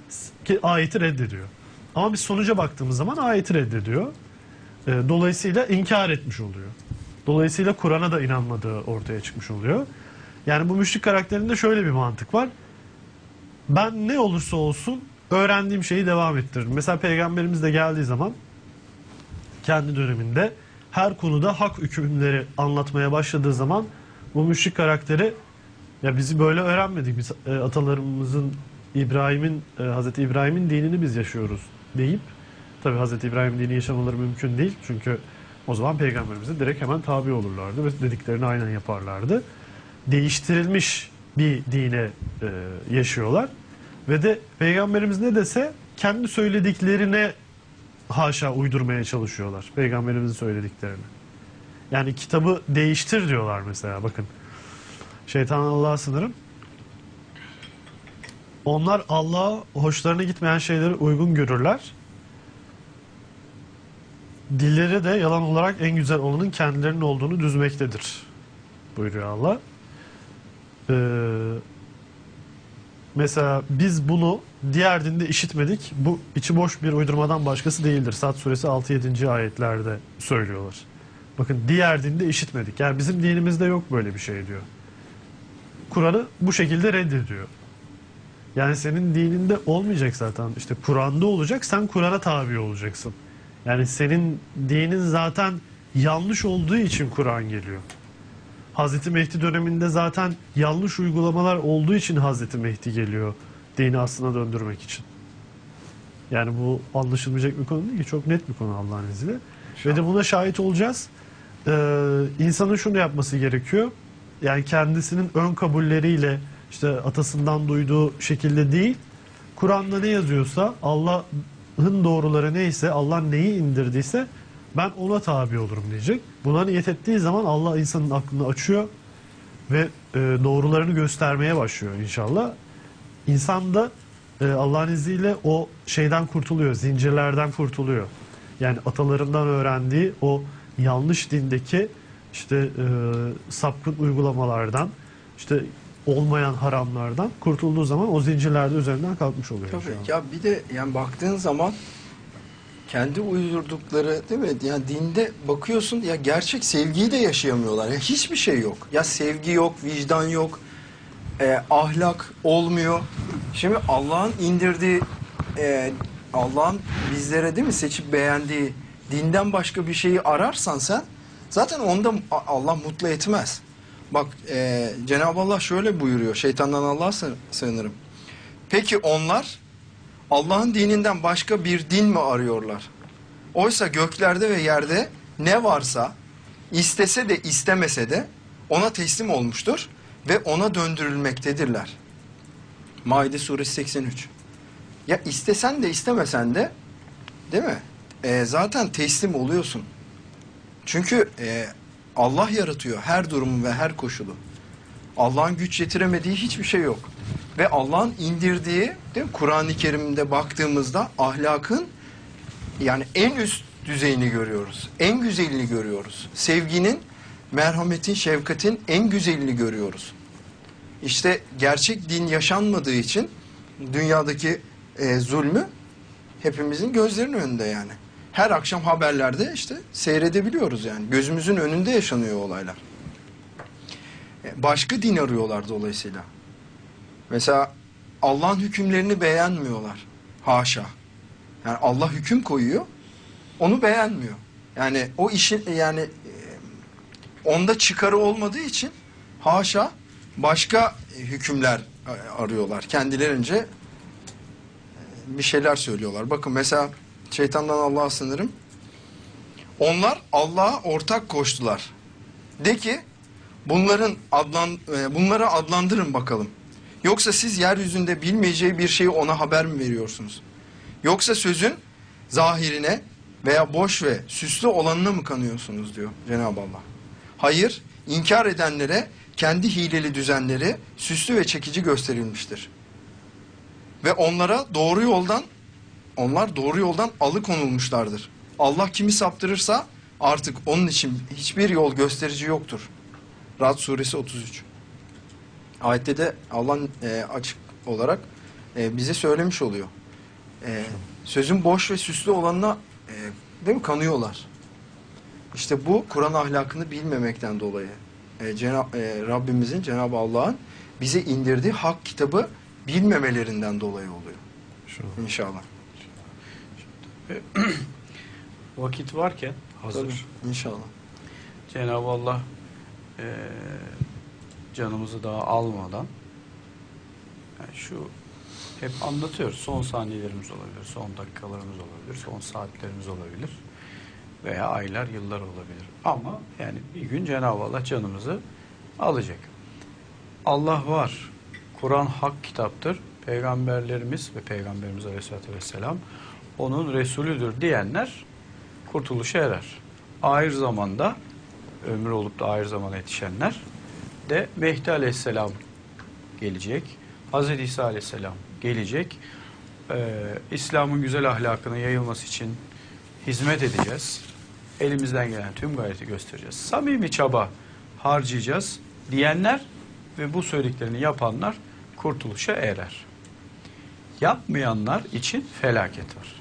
Speaker 3: ayeti reddediyor. Ama biz sonuca baktığımız zaman ayeti reddediyor. Dolayısıyla inkar etmiş oluyor. Dolayısıyla Kur'an'a da inanmadığı ortaya çıkmış oluyor. Yani bu müşrik karakterinde şöyle bir mantık var. Ben ne olursa olsun öğrendiğim şeyi devam ettiririm. Mesela Peygamberimiz de geldiği zaman kendi döneminde her konuda hak hükümleri anlatmaya başladığı zaman bu müşrik karakteri ya bizi böyle öğrenmedik. Biz atalarımızın Hazreti İbrahim'in dinini biz yaşıyoruz deyip tabi Hazreti İbrahim'in dini yaşamaları mümkün değil. Çünkü o zaman Peygamberimize direkt hemen tabi olurlardı ve dediklerini aynen yaparlardı. Değiştirilmiş bir dine yaşıyorlar. Ve de Peygamberimiz ne dese kendi söylediklerine haşa uydurmaya çalışıyorlar. Peygamberimizin söylediklerini. Yani kitabı değiştir diyorlar mesela bakın. Şeytan Allah'a sınırım. Onlar Allah'a hoşlarına gitmeyen şeyleri uygun görürler. Dilleri de yalan olarak en güzel olanın kendilerinin olduğunu düzmektedir. Buyuruyor Allah. Mesela biz bunu diğer dinde işitmedik. Bu içi boş bir uydurmadan başkası değildir. Sad suresi 6-7. ayetlerde söylüyorlar. Bakın diğer dinde işitmedik. Yani bizim dinimizde yok böyle bir şey diyor. Kur'an'ı bu şekilde reddediyor. Yani senin dininde olmayacak zaten. İşte Kur'an'da olacak, sen Kur'an'a tabi olacaksın. Yani senin dinin zaten yanlış olduğu için Kur'an geliyor. Hazreti Mehdi döneminde zaten yanlış uygulamalar olduğu için Hazreti Mehdi geliyor. Dini aslına döndürmek için. Yani bu anlaşılmayacak bir konu değil ki. Çok net bir konu Allah'ın izniyle. Ve de buna şahit olacağız. İnsanın şunu yapması gerekiyor. Yani kendisinin ön kabulleriyle işte atasından duyduğu şekilde değil. Kur'an'da ne yazıyorsa Allah'ın doğruları neyse Allah neyi indirdiyse ben ona tabi olurum diyecek. Buna niyet ettiği zaman Allah insanın aklını açıyor ve doğrularını göstermeye başlıyor inşallah. İnsan da Allah'ın izniyle o şeyden kurtuluyor, zincirlerden kurtuluyor. Yani atalarından öğrendiği o yanlış dindeki işte sapkın uygulamalardan, işte olmayan haramlardan kurtulduğu zaman o zincirlerde üzerinden kalkmış oluyor.
Speaker 1: Tabii ya bir de yani baktığın zaman kendi uydurdukları değil mi? Yani dinde bakıyorsun ya gerçek sevgiyi de yaşayamıyorlar. Ya hiçbir şey yok. Ya sevgi yok, vicdan yok, ahlak olmuyor. Şimdi Allah'ın indirdiği, Allah'ın bizlere değil mi seçip beğendiği dinden başka bir şeyi ararsan sen zaten onda Allah mutlu etmez. Bak Cenab-ı Allah şöyle buyuruyor. Şeytandan Allah'a sığınırım. Peki onlar Allah'ın dininden başka bir din mi arıyorlar? Oysa göklerde ve yerde ne varsa istese de istemese de ona teslim olmuştur ve ona döndürülmektedirler. Maide suresi 83. Ya istesen de istemesen de değil mi? Zaten teslim oluyorsun. Çünkü Allah yaratıyor her durumu ve her koşulu. Allah'ın güç yetiremediği hiçbir şey yok. Ve Allah'ın indirdiği, değil mi? Kur'an-ı Kerim'de baktığımızda ahlakın yani en üst düzeyini görüyoruz. En güzelini görüyoruz. Sevginin, merhametin, şefkatin en güzelini görüyoruz. İşte gerçek din yaşanmadığı için dünyadaki zulmü hepimizin gözlerinin önünde yani. Her akşam haberlerde işte seyredebiliyoruz yani. Gözümüzün önünde yaşanıyor olaylar. Başka din arıyorlar dolayısıyla. Mesela Allah'ın hükümlerini beğenmiyorlar. Haşa. Yani Allah hüküm koyuyor, onu beğenmiyor. Yani o işin yani onda çıkarı olmadığı için haşa başka hükümler arıyorlar. Kendilerince bir şeyler söylüyorlar. Bakın mesela şeytandan Allah'a sığınırım. Onlar Allah'a ortak koştular. De ki bunları adlandırın bakalım. Yoksa siz yeryüzünde bilmeyeceği bir şeyi ona haber mi veriyorsunuz? Yoksa sözün zahirine veya boş ve süslü olanına mı kanıyorsunuz diyor Cenab-ı Allah. Hayır, inkar edenlere kendi hileli düzenleri süslü ve çekici gösterilmiştir. Ve onlar doğru yoldan alıkonulmuşlardır. Allah kimi saptırırsa artık onun için hiçbir yol gösterici yoktur. Ra'd suresi 33. Ayette de Allah açık olarak bize söylemiş oluyor. Sözün boş ve süslü olanına değil mi kanıyorlar. İşte bu Kur'an ahlakını bilmemekten dolayı Rabbimizin, Cenab-ı Allah'ın bize indirdiği hak kitabı bilmemelerinden dolayı oluyor. İnşallah.
Speaker 2: Vakit varken hazır.
Speaker 1: Tabii, İnşallah.
Speaker 2: Cenab-ı Allah canımızı daha almadan yani şu hep anlatıyoruz. Son saniyelerimiz olabilir, son dakikalarımız olabilir, son saatlerimiz olabilir veya aylar, yıllar olabilir. Ama yani bir gün Cenab-ı Allah canımızı alacak. Allah var. Kur'an hak kitaptır. Peygamberlerimiz ve Peygamberimiz Aleyhisselatü Vesselam onun Resulüdür diyenler kurtuluşa erer. Ahir zamanda ömrü olup da ahir zamana yetişenler de Mehdi Aleyhisselam gelecek. Hazreti İsa Aleyhisselam gelecek. İslam'ın güzel ahlakının yayılması için hizmet edeceğiz. Elimizden gelen tüm gayreti göstereceğiz. Samimi çaba harcayacağız diyenler ve bu söylediklerini yapanlar kurtuluşa erer. Yapmayanlar için felaket var.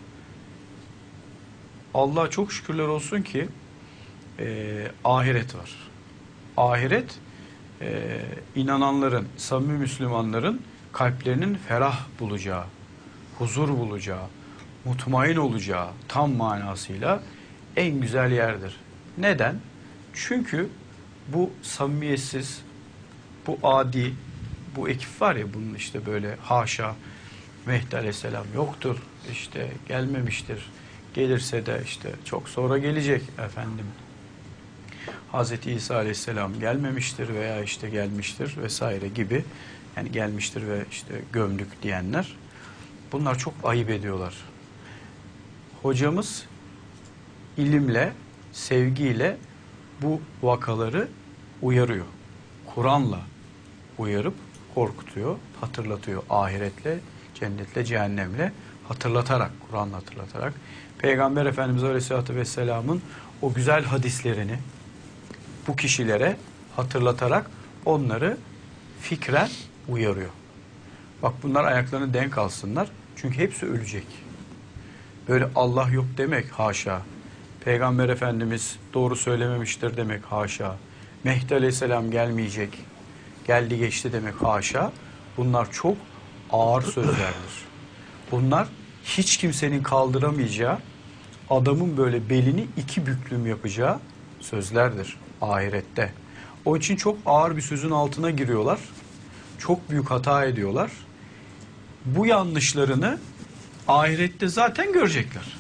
Speaker 2: Allah'a çok şükürler olsun ki ahiret var. Ahiret inananların, samimi Müslümanların kalplerinin ferah bulacağı, huzur bulacağı, mutmain olacağı tam manasıyla en güzel yerdir. Neden? Çünkü bu samimiyetsiz, bu adi, bu ekip var ya bunun işte böyle haşa Mehdi Aleyhisselam yoktur, işte gelmemiştir. Gelirse de işte çok sonra gelecek efendim. Hazreti İsa Aleyhisselam gelmemiştir veya işte gelmiştir vesaire gibi. Yani gelmiştir ve işte gömdük diyenler. Bunlar çok ayıp ediyorlar. Hocamız ilimle, sevgiyle bu vakaları uyarıyor. Kur'an'la uyarıp korkutuyor, hatırlatıyor ahiretle, cennetle, cehennemle hatırlatarak, Kur'an'la hatırlatarak. Peygamber Efendimiz Aleyhisselatü Vesselam'ın o güzel hadislerini bu kişilere hatırlatarak onları fikren uyarıyor. Bak bunlar ayaklarını denk alsınlar. Çünkü hepsi ölecek. Böyle Allah yok demek haşa. Peygamber Efendimiz doğru söylememiştir demek haşa. Mehdi Aleyhisselam gelmeyecek. Geldi geçti demek haşa. Bunlar çok ağır sözlerdir. Bunlar hiç kimsenin kaldıramayacağı, adamın böyle belini iki büklüm yapacağı sözlerdir ahirette. O için çok ağır bir sözün altına giriyorlar. Çok büyük hata ediyorlar. Bu yanlışlarını ahirette zaten görecekler.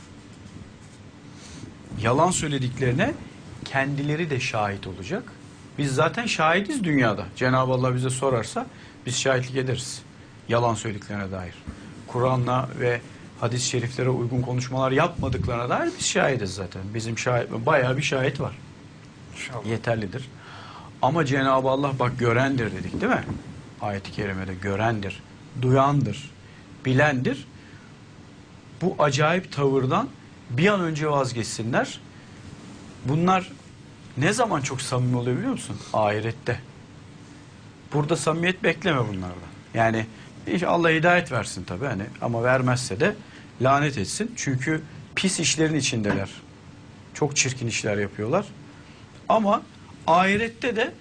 Speaker 2: Yalan söylediklerine kendileri de şahit olacak. Biz zaten şahidiz dünyada. Cenab-ı Allah bize sorarsa biz şahitlik ederiz. Yalan söylediklerine dair. Kur'an'la ve hadis-i şeriflere uygun konuşmalar yapmadıklarına dair biz şahidiz zaten. Bizim bayağı bir şahit var.
Speaker 1: İnşallah.
Speaker 2: Yeterlidir. Ama Cenab-ı Allah bak görendir dedik değil mi? Ayet-i kerimede görendir, duyandır, bilendir. Bu acayip tavırdan bir an önce vazgeçsinler. Bunlar ne zaman çok samimi oluyor biliyor musun? Ahirette. Burada samimiyet bekleme bunlardan. Yani Allah hidayet versin tabii hani, ama vermezse de lanet etsin. Çünkü pis işlerin içindeler. Çok çirkin işler yapıyorlar. Ama ahirette de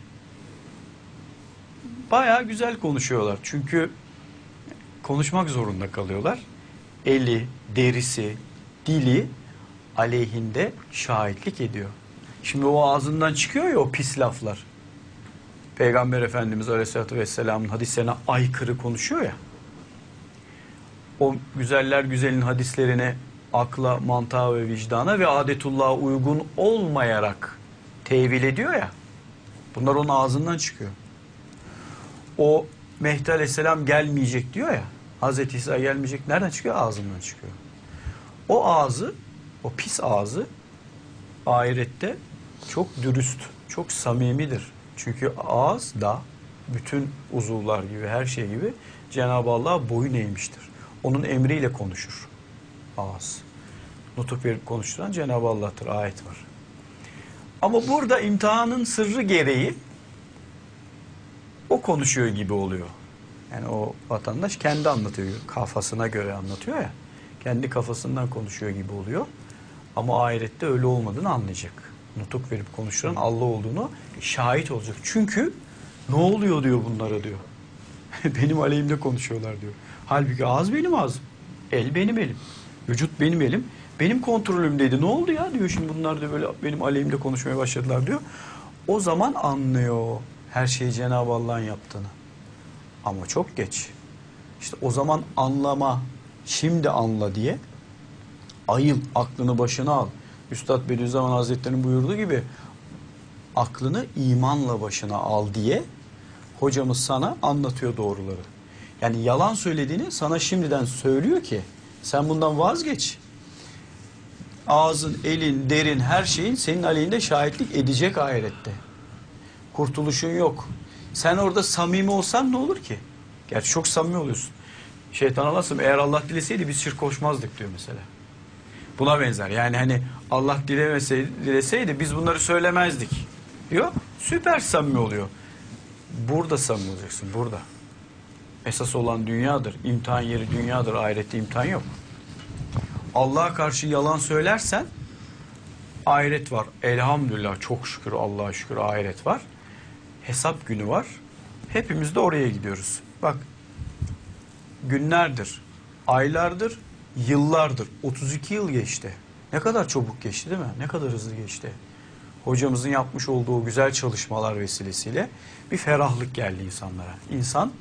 Speaker 2: bayağı güzel konuşuyorlar. Çünkü konuşmak zorunda kalıyorlar. Eli, derisi, dili aleyhinde şahitlik ediyor. Şimdi o ağzından çıkıyor ya o pis laflar. Peygamber Efendimiz Aleyhisselatü Vesselam'ın hadislerine aykırı konuşuyor ya. O güzeller güzelin hadislerine akla, mantığa ve vicdana ve adetullah'a uygun olmayarak tevil ediyor ya. Bunlar onun ağzından çıkıyor. O Mehdi Aleyhisselam gelmeyecek diyor ya. Hazreti İsa gelmeyecek. Nereden çıkıyor? Ağzından çıkıyor. O ağzı, o pis ağzı ahirette çok dürüst, çok samimidir. Çünkü ağız da bütün uzuvlar gibi, her şey gibi Cenab-ı Allah'a boyun eğmiştir. Onun emriyle konuşur ağız. Nutuk verip konuşturan Cenab-ı Allah'tır. Ayet var. Ama burada imtihanın sırrı gereği o konuşuyor gibi oluyor. Yani o vatandaş kendi anlatıyor. Kafasına göre anlatıyor ya. Kendi kafasından konuşuyor gibi oluyor. Ama ahirette öyle olmadığını anlayacak. Nutuk verip konuşturan Allah olduğunu şahit olacak. Çünkü ne oluyor diyor bunlara diyor. Benim aleyhimde konuşuyorlar diyor. Halbuki ağız benim ağzım. El benim elim. Vücut benim elim. Benim kontrolümdeydi. Ne oldu ya diyor, şimdi bunlar da böyle benim aleyhimde konuşmaya başladılar diyor. O zaman anlıyor her şeyi Cenab-ı Allah'ın yaptığını. Ama çok geç. İşte o zaman anlama, şimdi anla diye ayıl, aklını başına al. Üstad Bediüzzaman Hazretleri'nin buyurduğu gibi aklını imanla başına al diye hocamız sana anlatıyor doğruları. Yani yalan söylediğini sana şimdiden söylüyor ki sen bundan vazgeç. Ağzın, elin, derin, her şeyin senin aleyhinde şahitlik edecek ahirette. Kurtuluşun yok. Sen orada samimi olsan ne olur ki? Gerçi çok samimi oluyorsun. Şeytana nasıl? Eğer Allah dileseydi biz şirk koşmazdık diyor mesela. Buna benzer. Yani hani Allah dileseydi biz bunları söylemezdik diyor. Süper samimi oluyor. Burada samimi olacaksın. Burada. Esas olan dünyadır. İmtihan yeri dünyadır. Ahirette imtihan yok. Allah'a karşı yalan söylersen ahiret var. Elhamdülillah, çok şükür, Allah'a şükür ahiret var. Hesap günü var. Hepimiz de oraya gidiyoruz. Bak, günlerdir, aylardır, yıllardır. 32 yıl geçti. Ne kadar çabuk geçti değil mi? Ne kadar hızlı geçti. Hocamızın yapmış olduğu güzel çalışmalar vesilesiyle bir ferahlık geldi insanlara. İnsan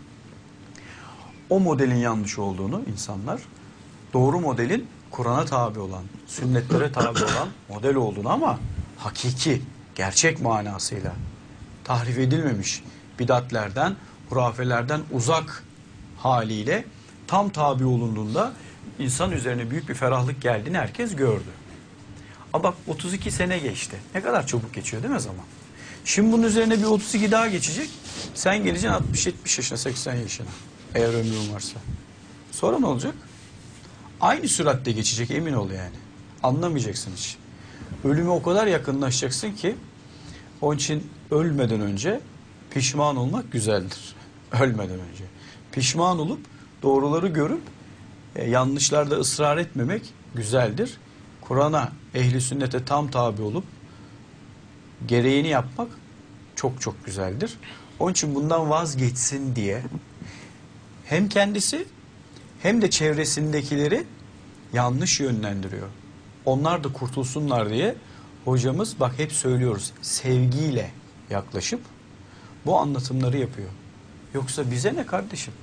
Speaker 2: o modelin yanlış olduğunu, insanlar doğru modelin Kur'an'a tabi olan, sünnetlere tabi olan model olduğunu ama hakiki, gerçek manasıyla tahrif edilmemiş bidatlerden, hurafelerden uzak haliyle tam tabi olunduğunda insan üzerine büyük bir ferahlık geldiğini herkes gördü. Ama bak 32 sene geçti. Ne kadar çabuk geçiyor değil mi zaman? Şimdi bunun üzerine bir 32 daha geçecek. Sen geleceksin 60-70 yaşına, 80 yaşına. Eğer ömrün varsa. Sonra ne olacak? Aynı süratte geçecek, emin ol yani. Anlamayacaksın hiç. Ölüme o kadar yakınlaşacaksın ki onun için ölmeden önce pişman olmak güzeldir. Ölmeden önce. Pişman olup doğruları görüp yanlışlarda ısrar etmemek güzeldir. Kur'an'a, ehli sünnete tam tabi olup gereğini yapmak çok çok güzeldir. Onun için bundan vazgeçsin diye hem kendisi hem de çevresindekileri yanlış yönlendiriyor. Onlar da kurtulsunlar diye hocamız bak hep söylüyoruz, sevgiyle yaklaşıp bu anlatımları yapıyor. Yoksa bize ne kardeşim?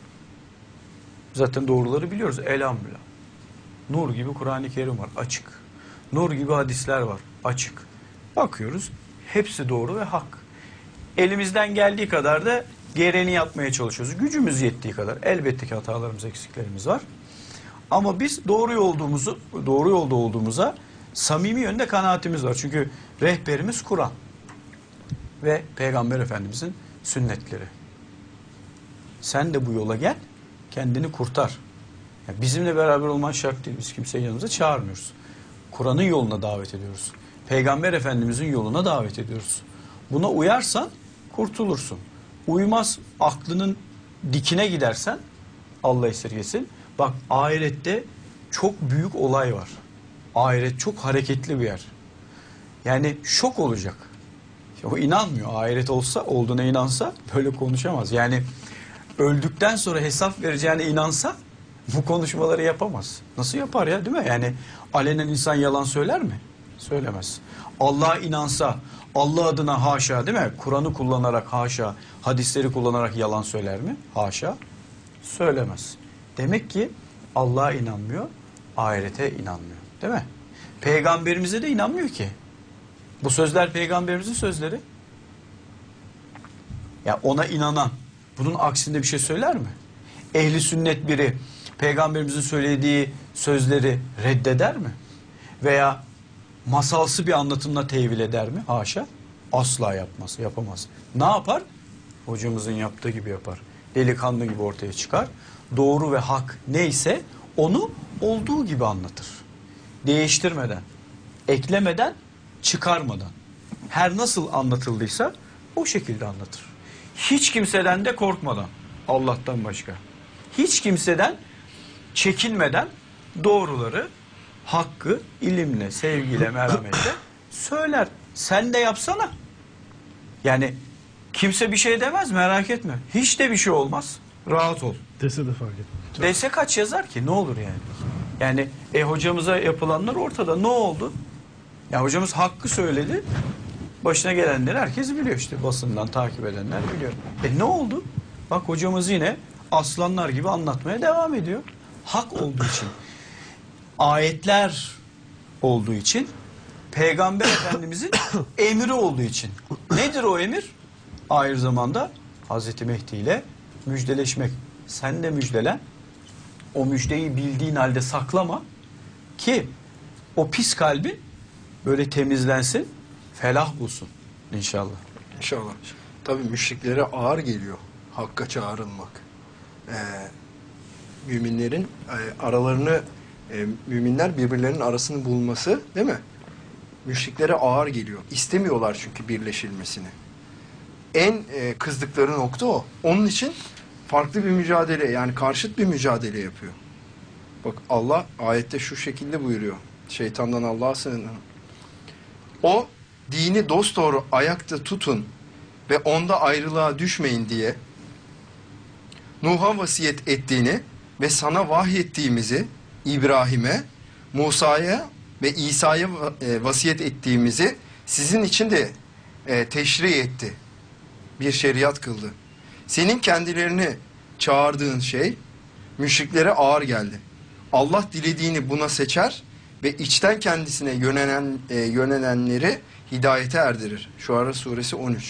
Speaker 2: Zaten doğruları biliyoruz elhamdülillah. Nur gibi Kur'an-ı Kerim var, açık. Nur gibi hadisler var, açık. Bakıyoruz, hepsi doğru ve hak. Elimizden geldiği kadar da gereğini yapmaya çalışıyoruz. Gücümüz yettiği kadar. Elbette ki hatalarımız, eksiklerimiz var. Ama biz doğru yolda olduğumuza samimi yönde kanaatimiz var. Çünkü rehberimiz Kur'an ve Peygamber Efendimizin sünnetleri. Sen de bu yola gel, kendini kurtar. Yani bizimle beraber olman şart değil. Biz kimseyi yanımıza çağırmıyoruz. Kur'an'ın yoluna davet ediyoruz. Peygamber Efendimizin yoluna davet ediyoruz. Buna uyarsan kurtulursun. Uymaz, aklının dikine gidersen, Allah esirgesin. Bak, ahirette çok büyük olay var. Ahiret çok hareketli bir yer. Yani şok olacak. O inanmıyor. Ahiret olduğuna inansa böyle konuşamaz. Yani öldükten sonra hesap vereceğine inansa bu konuşmaları yapamaz. Nasıl yapar ya, değil mi? Yani alenen insan yalan söyler mi? Söylemez. Allah'a inansa, Allah adına haşa, değil mi? Kur'an'ı kullanarak haşa, hadisleri kullanarak yalan söyler mi? Haşa. Söylemez. Demek ki Allah'a inanmıyor, ahirete inanmıyor. Değil mi? Peygamberimize de inanmıyor ki. Bu sözler peygamberimizin sözleri. Ya ona inanan bunun aksinde bir şey söyler mi? Ehli sünnet biri peygamberimizin söylediği sözleri reddeder mi? Veya masalsı bir anlatımla tevil eder mi? Haşa. Asla yapmaz, yapamaz. Ne yapar? Hocamızın yaptığı gibi yapar. Delikanlı gibi ortaya çıkar. Doğru ve hak neyse onu olduğu gibi anlatır. Değiştirmeden, eklemeden, çıkarmadan. Her nasıl anlatıldıysa o şekilde anlatır. Hiç kimseden de korkmadan, Allah'tan başka. Hiç kimseden çekinmeden doğruları, hakkı ilimle, sevgiyle, merhametle söyler. Sen de yapsana. Yani kimse bir şey demez, merak etme. Hiç de bir şey olmaz. Rahat ol.
Speaker 3: Dese de fark etmez.
Speaker 2: Dese kaç yazar ki? Ne olur yani? Yani hocamıza yapılanlar ortada. Ne oldu? Ya hocamız hakkı söyledi. Başına gelenleri herkes biliyor işte. Basından takip edenler biliyor. Ne oldu? Bak hocamız yine aslanlar gibi anlatmaya devam ediyor. Hak olduğu için. Ayetler olduğu için. Peygamber Efendimizin emri olduğu için. Nedir o emir? Ahir zamanda Hazreti Mehdi ile müjdeleşmek. Sen de müjdelen. O müjdeyi bildiğin halde saklama ki o pis kalbin böyle temizlensin, felah bulsun inşallah.
Speaker 1: İnşallah. Tabii müşriklere ağır geliyor hakka çağrılmak. Müminlerin aralarını, müminler birbirlerinin arasını bulması, değil mi? Müşriklere ağır geliyor. İstemiyorlar çünkü birleşilmesini. En kızdıkları nokta o. Onun için farklı bir mücadele, yani karşıt bir mücadele yapıyor. Bak Allah ayette şu şekilde buyuruyor. Şeytandan Allah'a sığının. O dini dosdoğru ayakta tutun ve onda ayrılığa düşmeyin diye Nuh'a vasiyet ettiğini ve sana vahyettiğimizi İbrahim'e, Musa'ya ve İsa'ya vasiyet ettiğimizi sizin için de teşri etti. Bir şeriat kıldı. Senin kendilerini çağırdığın şey müşriklere ağır geldi. Allah dilediğini buna seçer ve içten kendisine yönelenleri hidayete erdirir. Şuara suresi 13.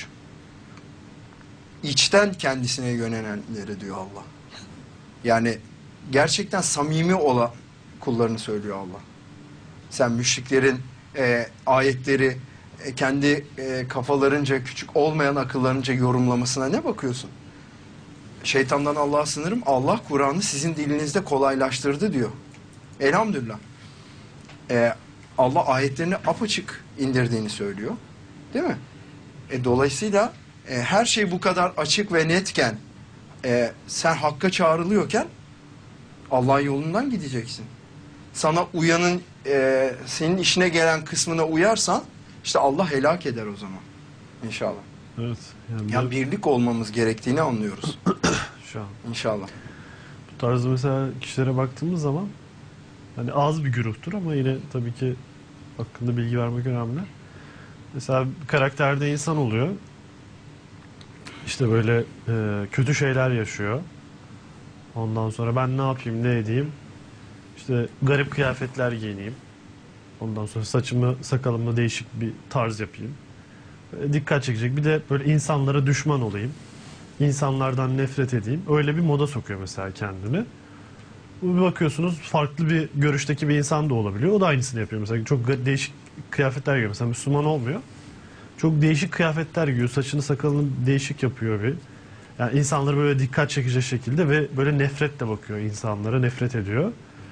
Speaker 1: İçten kendisine yönelenleri diyor Allah. Yani gerçekten samimi olan kullarını söylüyor Allah. Sen müşriklerin ayetleri kendi kafalarınca, küçük olmayan akıllarınca yorumlamasına ne bakıyorsun? Şeytandan Allah'a sınırım. Allah Kur'an'ı sizin dilinizde kolaylaştırdı diyor. Elhamdülillah. Allah ayetlerini apaçık indirdiğini söylüyor. Değil mi? Dolayısıyla her şey bu kadar açık ve netken sen hakka çağrılıyorken Allah'ın yolundan gideceksin. Sana uyanın, senin işine gelen kısmına uyarsan işte Allah helak eder o zaman. İnşallah.
Speaker 3: Evet.
Speaker 1: Yani birlik olmamız gerektiğini anlıyoruz.
Speaker 3: Şu an.
Speaker 1: İnşallah.
Speaker 3: Bu tarzda mesela kişilere baktığımız zaman hani az bir güruhtur ama yine tabii ki hakkında bilgi vermek önemli. Mesela bir karakterde insan oluyor. İşte böyle kötü şeyler yaşıyor. Ondan sonra ben ne yapayım, ne edeyim? İşte garip kıyafetler giyineyim. Ondan sonra saçımı, sakalımı değişik bir tarz yapayım. Dikkat çekecek. Bir de böyle insanlara düşman olayım. İnsanlardan nefret edeyim. Öyle bir moda sokuyor mesela kendini. Bir bakıyorsunuz farklı bir görüşteki bir insan da olabiliyor. O da aynısını yapıyor. Mesela çok değişik kıyafetler giyiyor. Mesela Müslüman olmuyor. Çok değişik kıyafetler giyiyor. Saçını sakalını değişik yapıyor bir. Yani insanları böyle dikkat çekici şekilde ve böyle nefretle bakıyor insanlara. Nefret ediyor.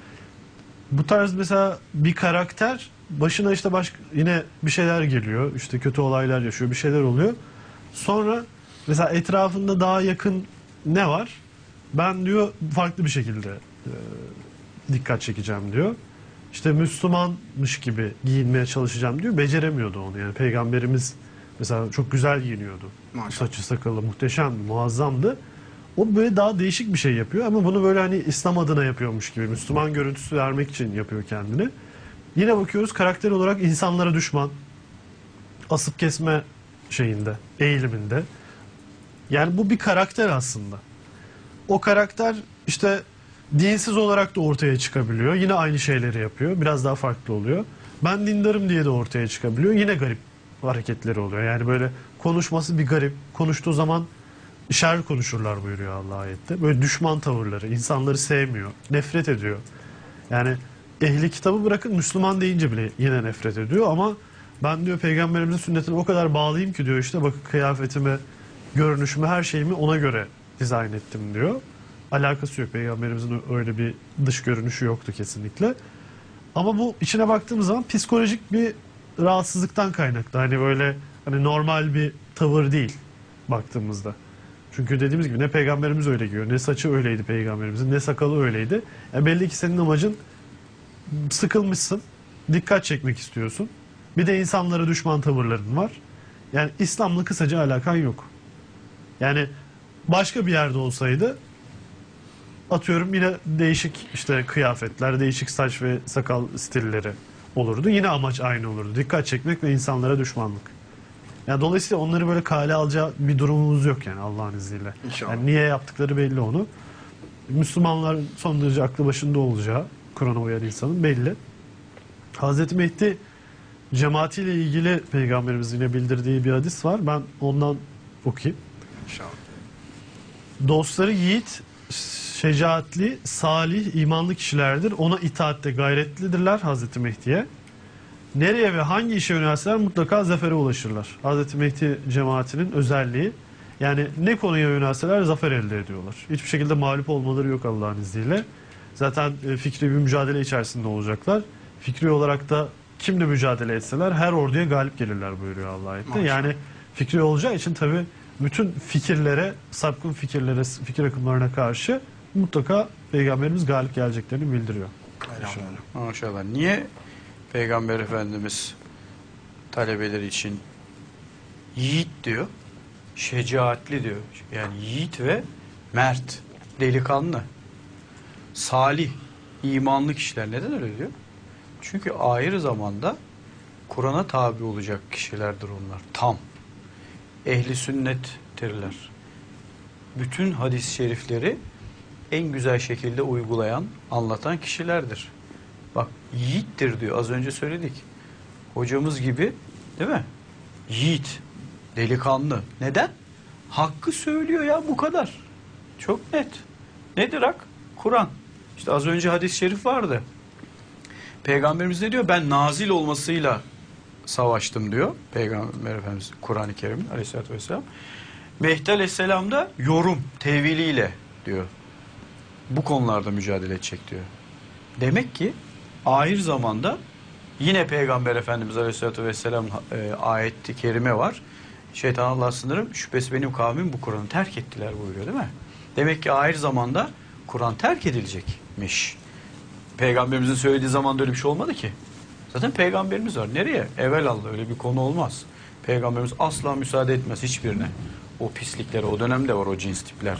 Speaker 3: Bu tarz mesela bir karakter başına işte yine bir şeyler geliyor. İşte kötü olaylar yaşıyor. Bir şeyler oluyor. Sonra mesela etrafında daha yakın ne var? Ben diyor farklı bir şekilde dikkat çekeceğim diyor. İşte Müslümanmış gibi giyinmeye çalışacağım diyor. Beceremiyordu onu yani. Peygamberimiz mesela çok güzel giyiniyordu.
Speaker 1: Maşallah.
Speaker 3: Saçı sakalı muhteşem, muazzamdı. O böyle daha değişik bir şey yapıyor ama bunu böyle hani İslam adına yapıyormuş gibi, Müslüman görüntüsü vermek için yapıyor kendini. Yine bakıyoruz karakter olarak insanlara düşman, asıp kesme şeyinde, eğiliminde. Yani bu bir karakter aslında. O karakter işte dinsiz olarak da ortaya çıkabiliyor. Yine aynı şeyleri yapıyor. Biraz daha farklı oluyor. Ben dindarım diye de ortaya çıkabiliyor. Yine garip hareketleri oluyor. Yani böyle konuşması bir garip. Konuştuğu zaman şer konuşurlar buyuruyor Allah ayette. Böyle düşman tavırları. İnsanları sevmiyor. Nefret ediyor. Yani ehli kitabı bırakın Müslüman deyince bile yine nefret ediyor ama ben diyor Peygamberimizin sünnetine o kadar bağlıyım ki diyor işte bakın kıyafetimi, görünüşümü, her şeyimi ona göre dizayn ettim diyor. Alakası yok. Peygamberimizin öyle bir dış görünüşü yoktu kesinlikle. Ama bu içine baktığımız zaman psikolojik bir rahatsızlıktan kaynaklı. Hani böyle hani normal bir tavır değil baktığımızda. Çünkü dediğimiz gibi ne peygamberimiz öyle giyiyor, ne saçı öyleydi peygamberimizin, ne sakalı öyleydi. Yani belli ki senin amacın sıkılmışsın, dikkat çekmek istiyorsun. Bir de insanlara düşman tavırların var. Yani İslam'la kısaca alakan yok. Yani başka bir yerde olsaydı atıyorum yine değişik işte kıyafetler, değişik saç ve sakal stilleri olurdu. Yine amaç aynı olurdu. Dikkat çekmek ve insanlara düşmanlık. Yani dolayısıyla onları böyle kale alacağı bir durumumuz yok yani Allah'ın izniyle.
Speaker 1: İnşallah.
Speaker 3: Yani niye yaptıkları belli onu. Müslümanlar son derece aklı başında olacağı Kur'an'a uyan insanın belli. Hazreti Mehdi cemaatiyle ilgili Peygamberimizin yine bildirdiği bir hadis var. Ben ondan okuyayım.
Speaker 1: İnşallah.
Speaker 3: Dostları yiğit, şecaatli, salih, imanlı kişilerdir. Ona itaatte gayretlidirler Hazreti Mehdi'ye. Nereye ve hangi işe yönelseler mutlaka zafere ulaşırlar. Hazreti Mehdi cemaatinin özelliği. Yani ne konuya yönelseler zafer elde ediyorlar. Hiçbir şekilde mağlup olmaları yok Allah'ın izniyle. Zaten fikri bir mücadele içerisinde olacaklar. Fikri olarak da kimle mücadele etseler her orduya galip gelirler buyuruyor Allah ayette.
Speaker 1: Maşallah.
Speaker 3: Yani fikri olacağı için tabii bütün fikirlere, sapkın fikirlere, fikir akımlarına karşı mutlaka Peygamberimiz galip geleceklerini bildiriyor.
Speaker 1: Elhamdülillah.
Speaker 2: Maşallah. Niye Peygamber Efendimiz talebeleri için yiğit diyor, şecaatli diyor. Yani yiğit ve mert, delikanlı, salih, imanlı kişiler. Neden öyle diyor? Çünkü ahir zamanda Kur'an'a tabi olacak kişilerdir onlar. Tam. Ehli sünnettirler. Bütün hadis-i şerifleri en güzel şekilde uygulayan, anlatan kişilerdir. Bak yiğittir diyor. Az önce söyledik. Hocamız gibi değil mi? Yiğit, delikanlı. Neden? Hakkı söylüyor ya bu kadar. Çok net. Nedir hak? Kur'an. İşte az önce hadis-i şerif vardı. Peygamberimiz ne diyor? Ben nazil olmasıyla savaştım diyor. Peygamber Efendimiz Kur'an-ı Kerim'in aleyhissalatü vesselam. Mehdi aleyhisselam da yorum, teviliyle diyor. Bu konularda mücadele edecek diyor. Demek ki ahir zamanda yine Peygamber Efendimiz Aleyhisselatü Vesselam ayet-i kerime var. Şeytan Allah'a sınırım şüphesiz benim kavmim bu Kur'an'ı terk ettiler buyuruyor değil mi? Demek ki ahir zamanda Kur'an terk edilecekmiş. Peygamberimizin söylediği zamanda öyle bir şey olmadı ki. Zaten peygamberimiz var. Nereye? Evelallah öyle bir konu olmaz. Peygamberimiz asla müsaade etmez hiçbirine. O pisliklere o dönemde var o cins tipler.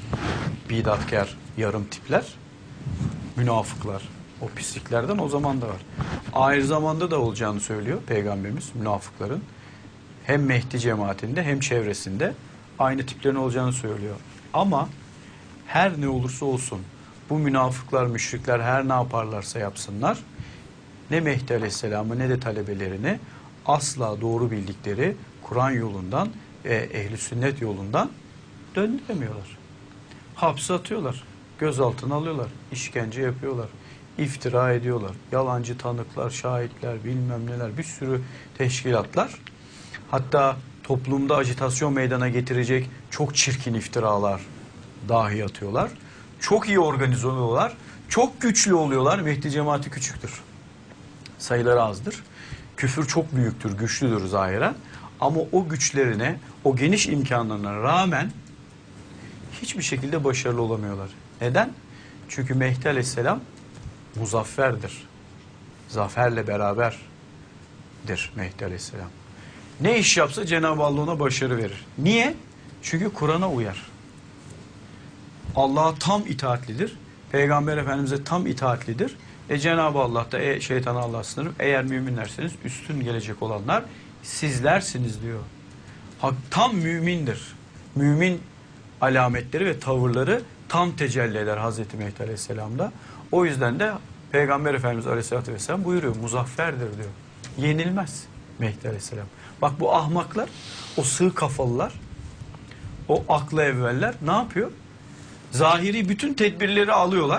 Speaker 2: Bidatkar, yarım tipler, münafıklar. O pisliklerden o zaman da var. Ahir zamanda da olacağını söylüyor Peygamberimiz münafıkların. Hem Mehdi cemaatinde hem çevresinde aynı tiplerin olacağını söylüyor. Ama her ne olursa olsun bu münafıklar, müşrikler her ne yaparlarsa yapsınlar ne Mehdi Aleyhisselam'ı ne de talebelerini asla doğru bildikleri Kur'an yolundan ve ehli sünnet yolundan döndüremiyorlar. Hapse atıyorlar. gözaltına alıyorlar, işkence yapıyorlar, iftira ediyorlar, yalancı tanıklar, şahitler, bilmem neler, bir sürü teşkilatlar. Hatta toplumda ajitasyon meydana getirecek çok çirkin iftiralar dahi atıyorlar. Çok iyi organize oluyorlar, çok güçlü oluyorlar. Mehdi cemaati küçüktür, sayıları azdır. Küfür çok büyüktür, güçlüdür zahiren. Ama o güçlerine, o geniş imkanlarına rağmen hiçbir şekilde başarılı olamıyorlar. Neden? Çünkü Mehdi Aleyhisselam muzafferdir. Zaferle beraberdir Mehdi Aleyhisselam. Ne iş yapsa Cenab-ı Allah ona başarı verir. Niye? Çünkü Kur'an'a uyar. Allah'a tam itaatlidir. Peygamber Efendimiz'e tam itaatlidir. Cenab-ı Allah da şeytana Allah'a sınırım. Eğer müminlerseniz üstün gelecek olanlar sizlersiniz diyor. Tam mümindir. Mümin alametleri ve tavırları tam tecelli eder Hazreti Mehdi Aleyhisselam'da. O yüzden de Peygamber Efendimiz Aleyhisselatü Vesselam buyuruyor, muzafferdir diyor. Yenilmez Mehdi Aleyhisselam. Bak bu ahmaklar, o sığ kafalılar, o aklı evveller ne yapıyor? Zahiri bütün tedbirleri alıyorlar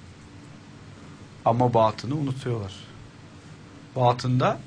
Speaker 2: ama batını unutuyorlar. Batında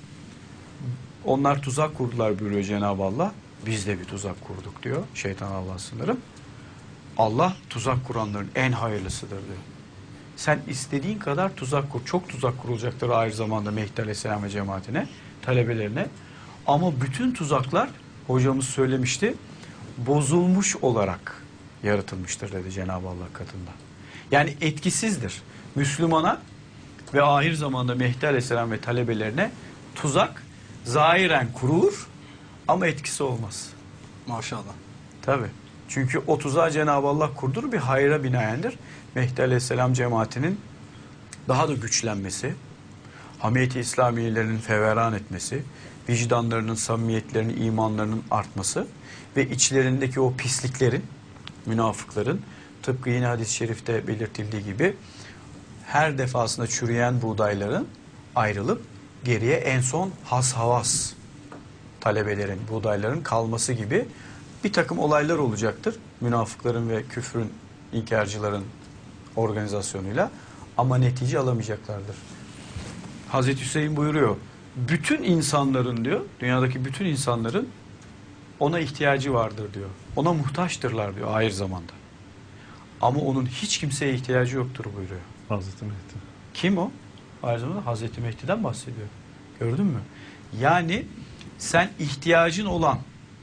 Speaker 2: onlar tuzak kurdular buyuruyor Cenab-ı Allah. Biz de bir tuzak kurduk diyor. Şeytan Allah'a sınırım. Allah tuzak kuranların en hayırlısıdır diyor. Sen istediğin kadar tuzak kur. Çok tuzak kurulacaktır ayrı zamanda Mehdi Aleyhisselam ve cemaatine, talebelerine. Ama bütün tuzaklar, hocamız söylemişti, bozulmuş olarak yaratılmıştır dedi Cenab-ı Allah katında. Yani etkisizdir. Müslümana ve ahir zamanda Mehdi Aleyhisselam ve talebelerine tuzak zahiren kurulur ama etkisi olmaz.
Speaker 1: Maşallah.
Speaker 2: Tabii. Çünkü o tuzağı Cenab-ı Allah kurdur, bir hayra binaendir. Mehdi Aleyhisselam cemaatinin daha da güçlenmesi, hamiyeti İslamiyelerinin feveran etmesi, vicdanlarının, samimiyetlerinin, imanlarının artması ve içlerindeki o pisliklerin, münafıkların, tıpkı yine hadis-i şerifte belirtildiği gibi her defasında çürüyen buğdayların ayrılıp geriye en son has havas talebelerin, buğdayların kalması gibi bir takım olaylar olacaktır. Münafıkların ve küfrün, inkarcıların organizasyonuyla, ama netice alamayacaklardır. Hazreti Hüseyin buyuruyor, bütün insanların diyor, dünyadaki bütün insanların ona ihtiyacı vardır diyor. Ona muhtaçtırlar diyor ahir zamanda. Ama onun hiç kimseye ihtiyacı yoktur buyuruyor.
Speaker 3: Hazreti Mehdi.
Speaker 2: Kim o? Aynı zamanda Hazreti Mehdi'den bahsediyor. Gördün mü? Yani sen ihtiyacın olan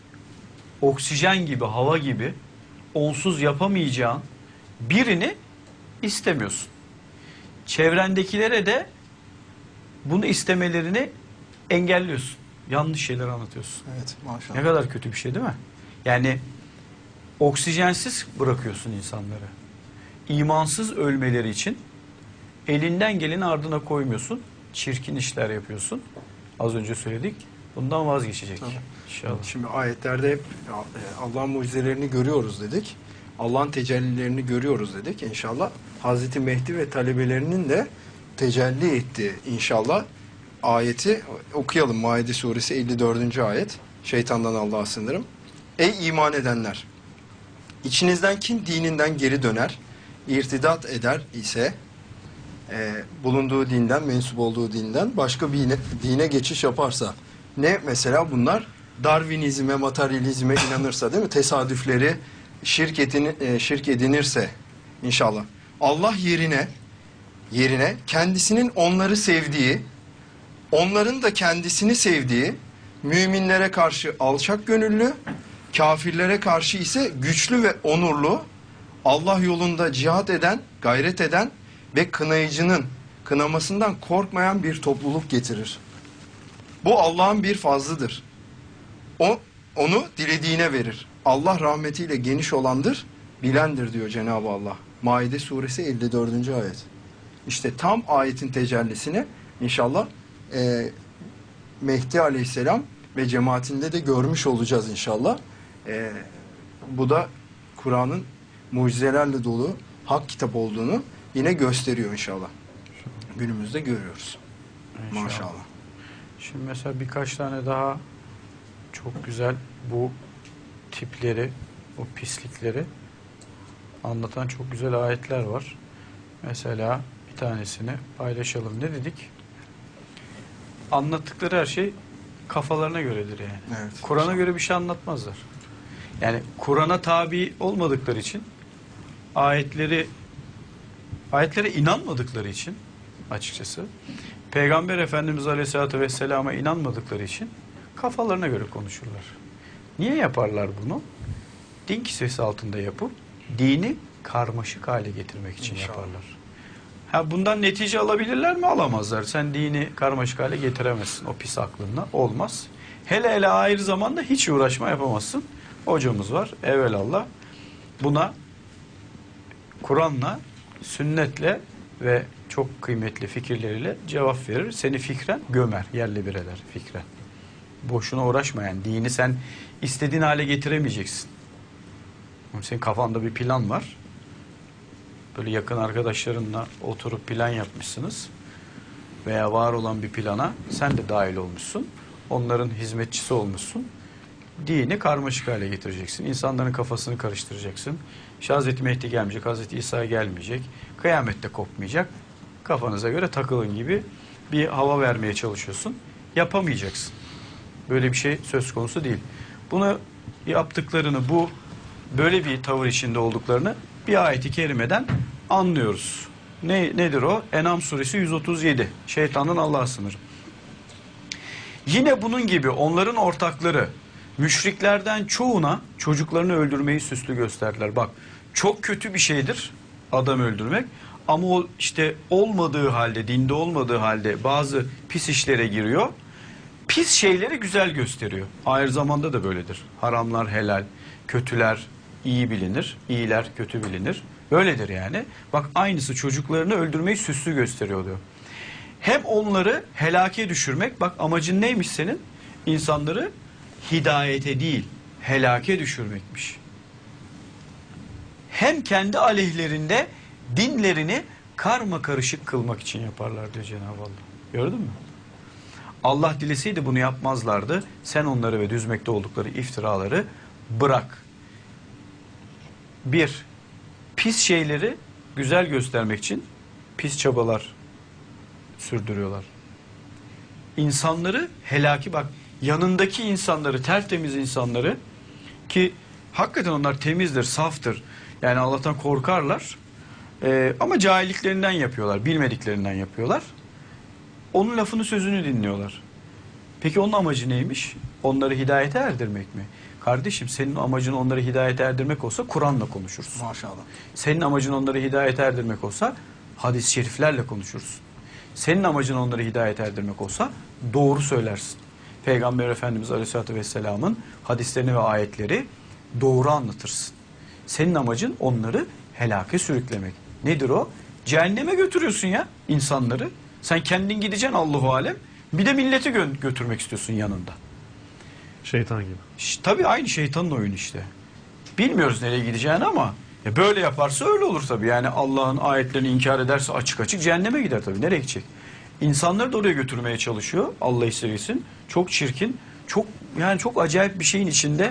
Speaker 2: oksijen gibi, hava gibi onsuz yapamayacağın birini istemiyorsun. Çevrendekilere de bunu istemelerini engelliyorsun. Yanlış şeyler anlatıyorsun.
Speaker 1: Evet, maşallah.
Speaker 2: Ne kadar kötü bir şey değil mi? Yani oksijensiz bırakıyorsun insanları. İmansız ölmeleri için elinden geleni ardına koymuyorsun. Çirkin işler yapıyorsun. Az önce söyledik. Bundan vazgeçecek.
Speaker 1: Tabii.
Speaker 2: İnşallah.
Speaker 1: Şimdi ayetlerde hep Allah'ın mucizelerini görüyoruz dedik. Allah'ın tecellilerini görüyoruz dedik. İnşallah Hazreti Mehdi ve talebelerinin de tecelli ettiği inşallah ayeti okuyalım. Maide suresi 54. ayet. Şeytandan Allah'a sığınırım. Ey iman edenler! İçinizden kim dininden geri döner, irtidat eder ise bulunduğu dinden, mensup olduğu dinden başka bir dine geçiş yaparsa, ne mesela bunlar? Darwinizme, materyalizme inanırsa, değil mi? Tesadüfleri şirk edinirse inşallah. Allah yerine kendisinin onları sevdiği, onların da kendisini sevdiği, müminlere karşı alçak gönüllü, kafirlere karşı ise güçlü ve onurlu, Allah yolunda cihat eden, gayret eden ve kınayıcının kınamasından korkmayan bir topluluk getirir. Bu Allah'ın bir fazlıdır. O onu dilediğine verir. Allah rahmetiyle geniş olandır, bilendir diyor Cenab-ı Allah. Maide suresi 54. ayet. İşte tam ayetin tecellisini inşallah Mehdi Aleyhisselam ve cemaatinde de görmüş olacağız inşallah. Bu da Kur'an'ın mucizelerle dolu hak kitap olduğunu yine gösteriyor inşallah. Günümüzde görüyoruz.
Speaker 2: İnşallah.
Speaker 1: Maşallah.
Speaker 2: Şimdi mesela birkaç tane daha çok güzel bu tipleri, o pislikleri anlatan çok güzel ayetler var. Mesela bir tanesini paylaşalım. Ne dedik? Anlattıkları her şey kafalarına göredir yani.
Speaker 1: Evet.
Speaker 2: Kur'an'a göre bir şey anlatmazlar. Yani Kur'an'a tabi olmadıkları için, ayetlere inanmadıkları için açıkçası, Peygamber Efendimiz Aleyhisselatü Vesselam'a inanmadıkları için kafalarına göre konuşurlar. Niye yaparlar bunu? Din kisvesi altında yapıp dini karmaşık hale getirmek için
Speaker 1: İnşallah.
Speaker 2: yaparlar. Ha, bundan netice alabilirler mi? Alamazlar. Sen dini karmaşık hale getiremezsin o pis aklınla. Olmaz. Hele hele ayrı zamanda hiç uğraşma yapamazsın. Hocamız var. Evelallah buna Kur'an'la, sünnetle ve çok kıymetli fikirleriyle cevap verir. Seni fikren gömer, yerle bir eder fikren. Boşuna uğraşma yani. Dini sen istediğin hale getiremeyeceksin. Senin kafanda bir plan var. Böyle yakın arkadaşlarınla oturup plan yapmışsınız. Veya var olan bir plana sen de dahil olmuşsun. Onların hizmetçisi olmuşsun. Dini karmaşık hale getireceksin. İnsanların kafasını karıştıracaksın. İşte Hazreti Mehdi gelmeyecek, Hazreti İsa gelmeyecek. Kıyamette kopmayacak. Kafanıza göre takılın gibi bir hava vermeye çalışıyorsun. Yapamayacaksın. Böyle bir şey söz konusu değil. Bunu yaptıklarını, böyle bir tavır içinde olduklarını bir ayet-i kerimeden anlıyoruz. Nedir o? En'am suresi 137. Şeytanın Allah'a sınırı. Yine bunun gibi onların ortakları müşriklerden çoğuna çocuklarını öldürmeyi süslü gösterdiler. Bak, çok kötü bir şeydir adam öldürmek. Ama o işte olmadığı halde, dinde olmadığı halde bazı pis işlere giriyor. Pis şeyleri güzel gösteriyor. Aynı zamanda da böyledir. Haramlar helal, kötüler iyi bilinir, iyiler kötü bilinir. Böyledir yani. Bak, aynısı çocuklarını öldürmeyi süslü gösteriyor diyor. Hem onları helake düşürmek, bak amacın neymiş senin? İnsanları hidayete değil, helake düşürmekmiş. Hem kendi aleyhlerinde dinlerini karma karışık kılmak için yaparlar diyor Cenab-ı Allah. Gördün mü? Allah dileseydi bunu yapmazlardı. Sen onları ve düzmekte oldukları iftiraları bırak. Bir, pis şeyleri güzel göstermek için pis çabalar sürdürüyorlar. İnsanları helaki, bak yanındaki insanları, tertemiz insanları, ki hakikaten onlar temizdir, saftır. Yani Allah'tan korkarlar. Ama cahilliklerinden yapıyorlar, bilmediklerinden yapıyorlar. Onun lafını sözünü dinliyorlar. Peki onun amacı neymiş? Onları hidayete erdirmek mi? Kardeşim, senin amacın onları hidayete erdirmek olsa Kur'an'la konuşursun.
Speaker 1: Maşallah.
Speaker 2: Senin amacın onları hidayete erdirmek olsa hadis-i şeriflerle konuşursun. Senin amacın onları hidayete erdirmek olsa doğru söylersin. Peygamber Efendimiz Aleyhisselatü Vesselam'ın hadislerini ve ayetleri doğru anlatırsın. Senin amacın onları helake sürüklemek. Nedir o? Cehenneme götürüyorsun ya insanları. Sen kendin gideceksin Allahu alem. Bir de milleti götürmek istiyorsun yanında.
Speaker 3: Şeytan gibi.
Speaker 2: Tabii aynı şeytanın oyunu işte. Bilmiyoruz nereye gideceğini ama böyle yaparsa öyle olur tabii. Yani Allah'ın ayetlerini inkar ederse açık açık cehenneme gider tabii. Nereye gidecek? İnsanları da oraya götürmeye çalışıyor. Allah istesin. Çok çirkin, çok acayip bir şeyin içinde.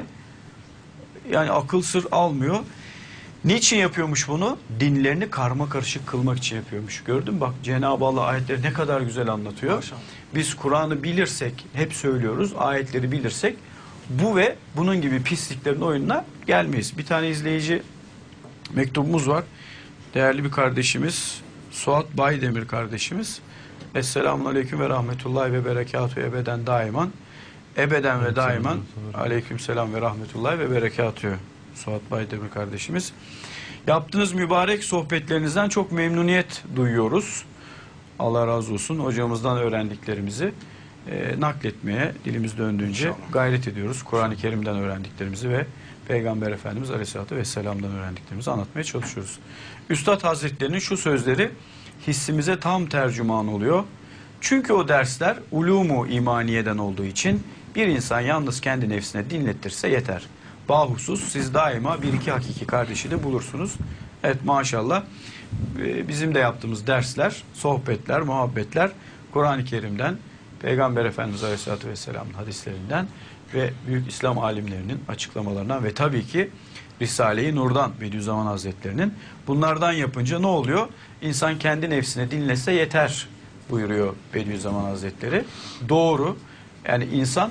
Speaker 2: Yani akıl sır almıyor. Niçin yapıyormuş bunu? Dinlerini karma karışık kılmak için yapıyormuş. Gördün mü? Bak, Cenab-ı Allah ayetleri ne kadar güzel anlatıyor.
Speaker 1: Maşallah.
Speaker 2: Biz Kur'an'ı bilirsek, hep söylüyoruz, ayetleri bilirsek bu ve bunun gibi pisliklerin oyununa gelmeyiz. Bir tane izleyici mektubumuz var. Değerli bir kardeşimiz, Suat Baydemir kardeşimiz. Esselamun Aleyküm ve Rahmetullahi ve Berekatuhu ebeden daiman. Ebeden ve daiman. Aleyküm selam ve Rahmetullahi ve Berekatuhu. Suat Baydemir kardeşimiz. Yaptığınız mübarek sohbetlerinizden çok memnuniyet duyuyoruz. Allah razı olsun. Hocamızdan öğrendiklerimizi nakletmeye dilimiz döndüğünce gayret ediyoruz. Kur'an-ı Kerim'den öğrendiklerimizi ve Peygamber Efendimiz Aleyhisselatü Vesselam'dan öğrendiklerimizi anlatmaya çalışıyoruz. Üstad Hazretlerinin şu sözleri hissimize tam tercüman oluyor. Çünkü o dersler ulumu imaniyeden olduğu için bir insan yalnız kendi nefsine dinlettirse yeter. Bahusus siz daima bir iki hakiki kardeşi de bulursunuz. Evet, maşallah bizim de yaptığımız dersler, sohbetler, muhabbetler Kur'an-ı Kerim'den, Peygamber Efendimiz Aleyhisselatü Vesselam'ın hadislerinden ve büyük İslam alimlerinin açıklamalarından ve tabii ki Risale-i Nur'dan Bediüzzaman Hazretleri'nin. Bunlardan yapınca ne oluyor? İnsan kendi nefsine dinlese yeter buyuruyor Bediüzzaman Hazretleri. Doğru. Yani insan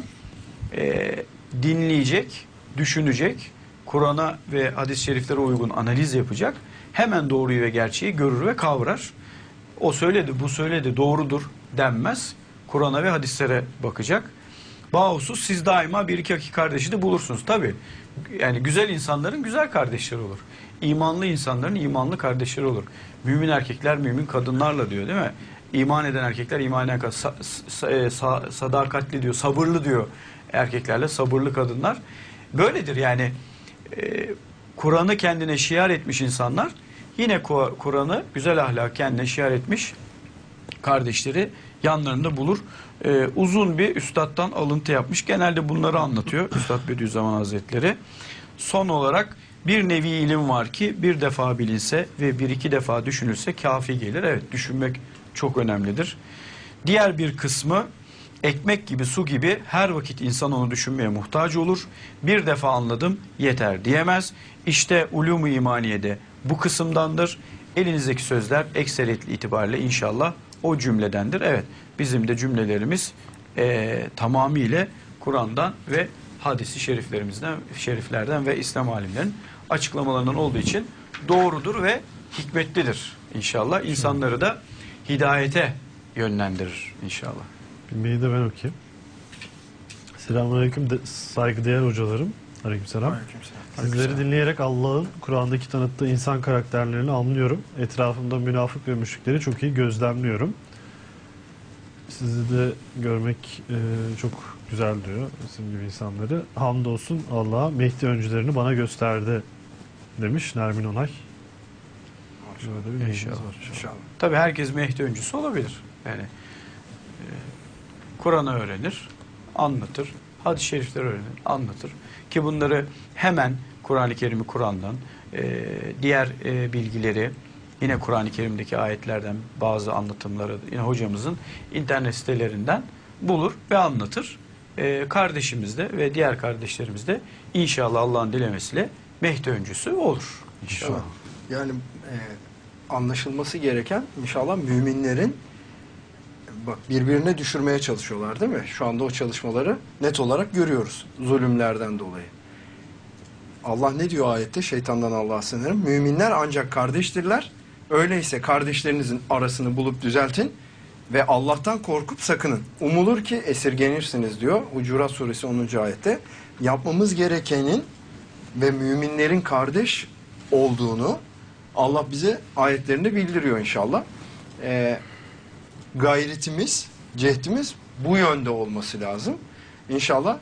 Speaker 2: dinleyecek, düşünecek, Kur'an'a ve hadis-i şeriflere uygun analiz yapacak. Hemen doğruyu ve gerçeği görür ve kavrar. O söyledi, bu söyledi, doğrudur denmez. Kur'an'a ve hadislere bakacak. Bahusus siz daima bir iki kardeşi de bulursunuz. Tabii yani güzel insanların güzel kardeşleri olur. İmanlı insanların imanlı kardeşleri olur. Mümin erkekler mümin kadınlarla diyor değil mi? İman eden erkekler iman eden sadakatli diyor, sabırlı diyor erkeklerle, sabırlı kadınlar. Böyledir yani. Kur'an'ı kendine şiar etmiş insanlar yine Kur'an'ı güzel ahlak kendine şiar etmiş kardeşleri yanlarında bulur. Uzun bir üstattan alıntı yapmış. Genelde bunları anlatıyor Üstad Bediüzzaman Hazretleri. Son olarak bir nevi ilim var ki bir defa bilinse ve bir iki defa düşünülse kafi gelir. Evet, düşünmek çok önemlidir. Diğer bir kısmı ekmek gibi, su gibi her vakit insan onu düşünmeye muhtaç olur. Bir defa anladım yeter diyemez. İşte ulûm-u imaniyede bu kısımdandır. Elinizdeki sözler ekseriyetli itibariyle inşallah o cümledendir. Evet, bizim de cümlelerimiz tamamıyla Kur'an'dan ve hadisi şeriflerden ve İslam alimlerinin açıklamalarından olduğu için doğrudur ve hikmetlidir inşallah. İnsanları da hidayete yönlendirir inşallah.
Speaker 3: Bilmeyi de ben okuyayım. Selamünaleyküm saygıdeğer hocalarım. Aleykümselam.
Speaker 1: Aleykümselam.
Speaker 3: Sizleri dinleyerek Allah'ın Kur'an'daki tanıttığı insan karakterlerini anlıyorum. Etrafımda münafık ve müşrikleri çok iyi gözlemliyorum. Sizi de görmek çok güzel diyor bizim gibi insanları. Hamdolsun Allah'a Mehdi öncülerini bana gösterdi demiş Nermin Onay. Böyle bir
Speaker 2: İnşallah.
Speaker 3: var.
Speaker 1: İnşallah.
Speaker 2: Tabii herkes Mehdi öncüsü olabilir. Yani Kur'an'ı öğrenir, anlatır. Hadis-i şerifleri öğrenir, anlatır. Ki bunları hemen Kur'an-ı Kerim'i Kur'an'dan, diğer bilgileri yine Kur'an-ı Kerim'deki ayetlerden bazı anlatımları yine hocamızın internet sitelerinden bulur ve anlatır. Kardeşimiz de ve diğer kardeşlerimiz de inşallah Allah'ın dilemesiyle Mehdi öncüsü olur. İnşallah.
Speaker 1: Yani anlaşılması gereken inşallah müminlerin bak birbirine düşürmeye çalışıyorlar değil mi? Şu anda o çalışmaları net olarak görüyoruz zulümlerden dolayı. Allah ne diyor ayette? Şeytandan Allah'a sığınırım. Müminler ancak kardeştirler. Öyleyse kardeşlerinizin arasını bulup düzeltin ve Allah'tan korkup sakının. Umulur ki esirgenirsiniz diyor. Hucurat suresi 10. ayette. Yapmamız gerekenin ve müminlerin kardeş olduğunu Allah bize ayetlerinde bildiriyor inşallah. Gayretimiz, cehdimiz bu yönde olması lazım. İnşallah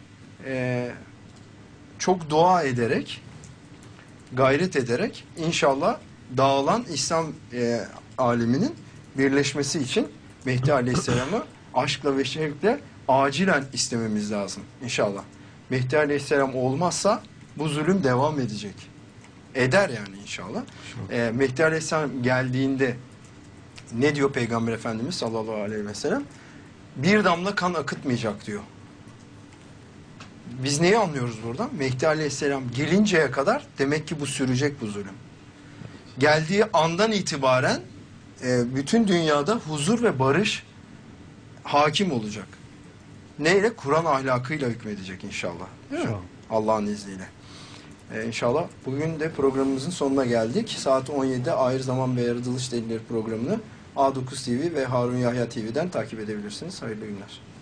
Speaker 1: çok dua ederek, gayret ederek inşallah dağılan İslam aleminin birleşmesi için Mehdi Aleyhisselam'ı aşkla ve şevkle acilen istememiz lazım inşallah. Mehdi Aleyhisselam olmazsa bu zulüm devam edecek. Eder yani inşallah. Mehdi Aleyhisselam geldiğinde ne diyor Peygamber Efendimiz sallallahu aleyhi ve sellem? Bir damla kan akıtmayacak diyor. Biz neyi anlıyoruz buradan? Mehdi Aleyhisselam gelinceye kadar demek ki bu sürecek bu zulüm. Geldiği andan itibaren bütün dünyada huzur ve barış hakim olacak. Neyle? Kur'an ahlakıyla hükmedecek inşallah. Değil mi? Allah'ın izniyle. İnşallah bugün de programımızın sonuna geldik. Saat 17'de Ahir Zaman ve Yaratılış Delilleri programını A9 TV ve Harun Yahya TV'den takip edebilirsiniz. Hayırlı günler.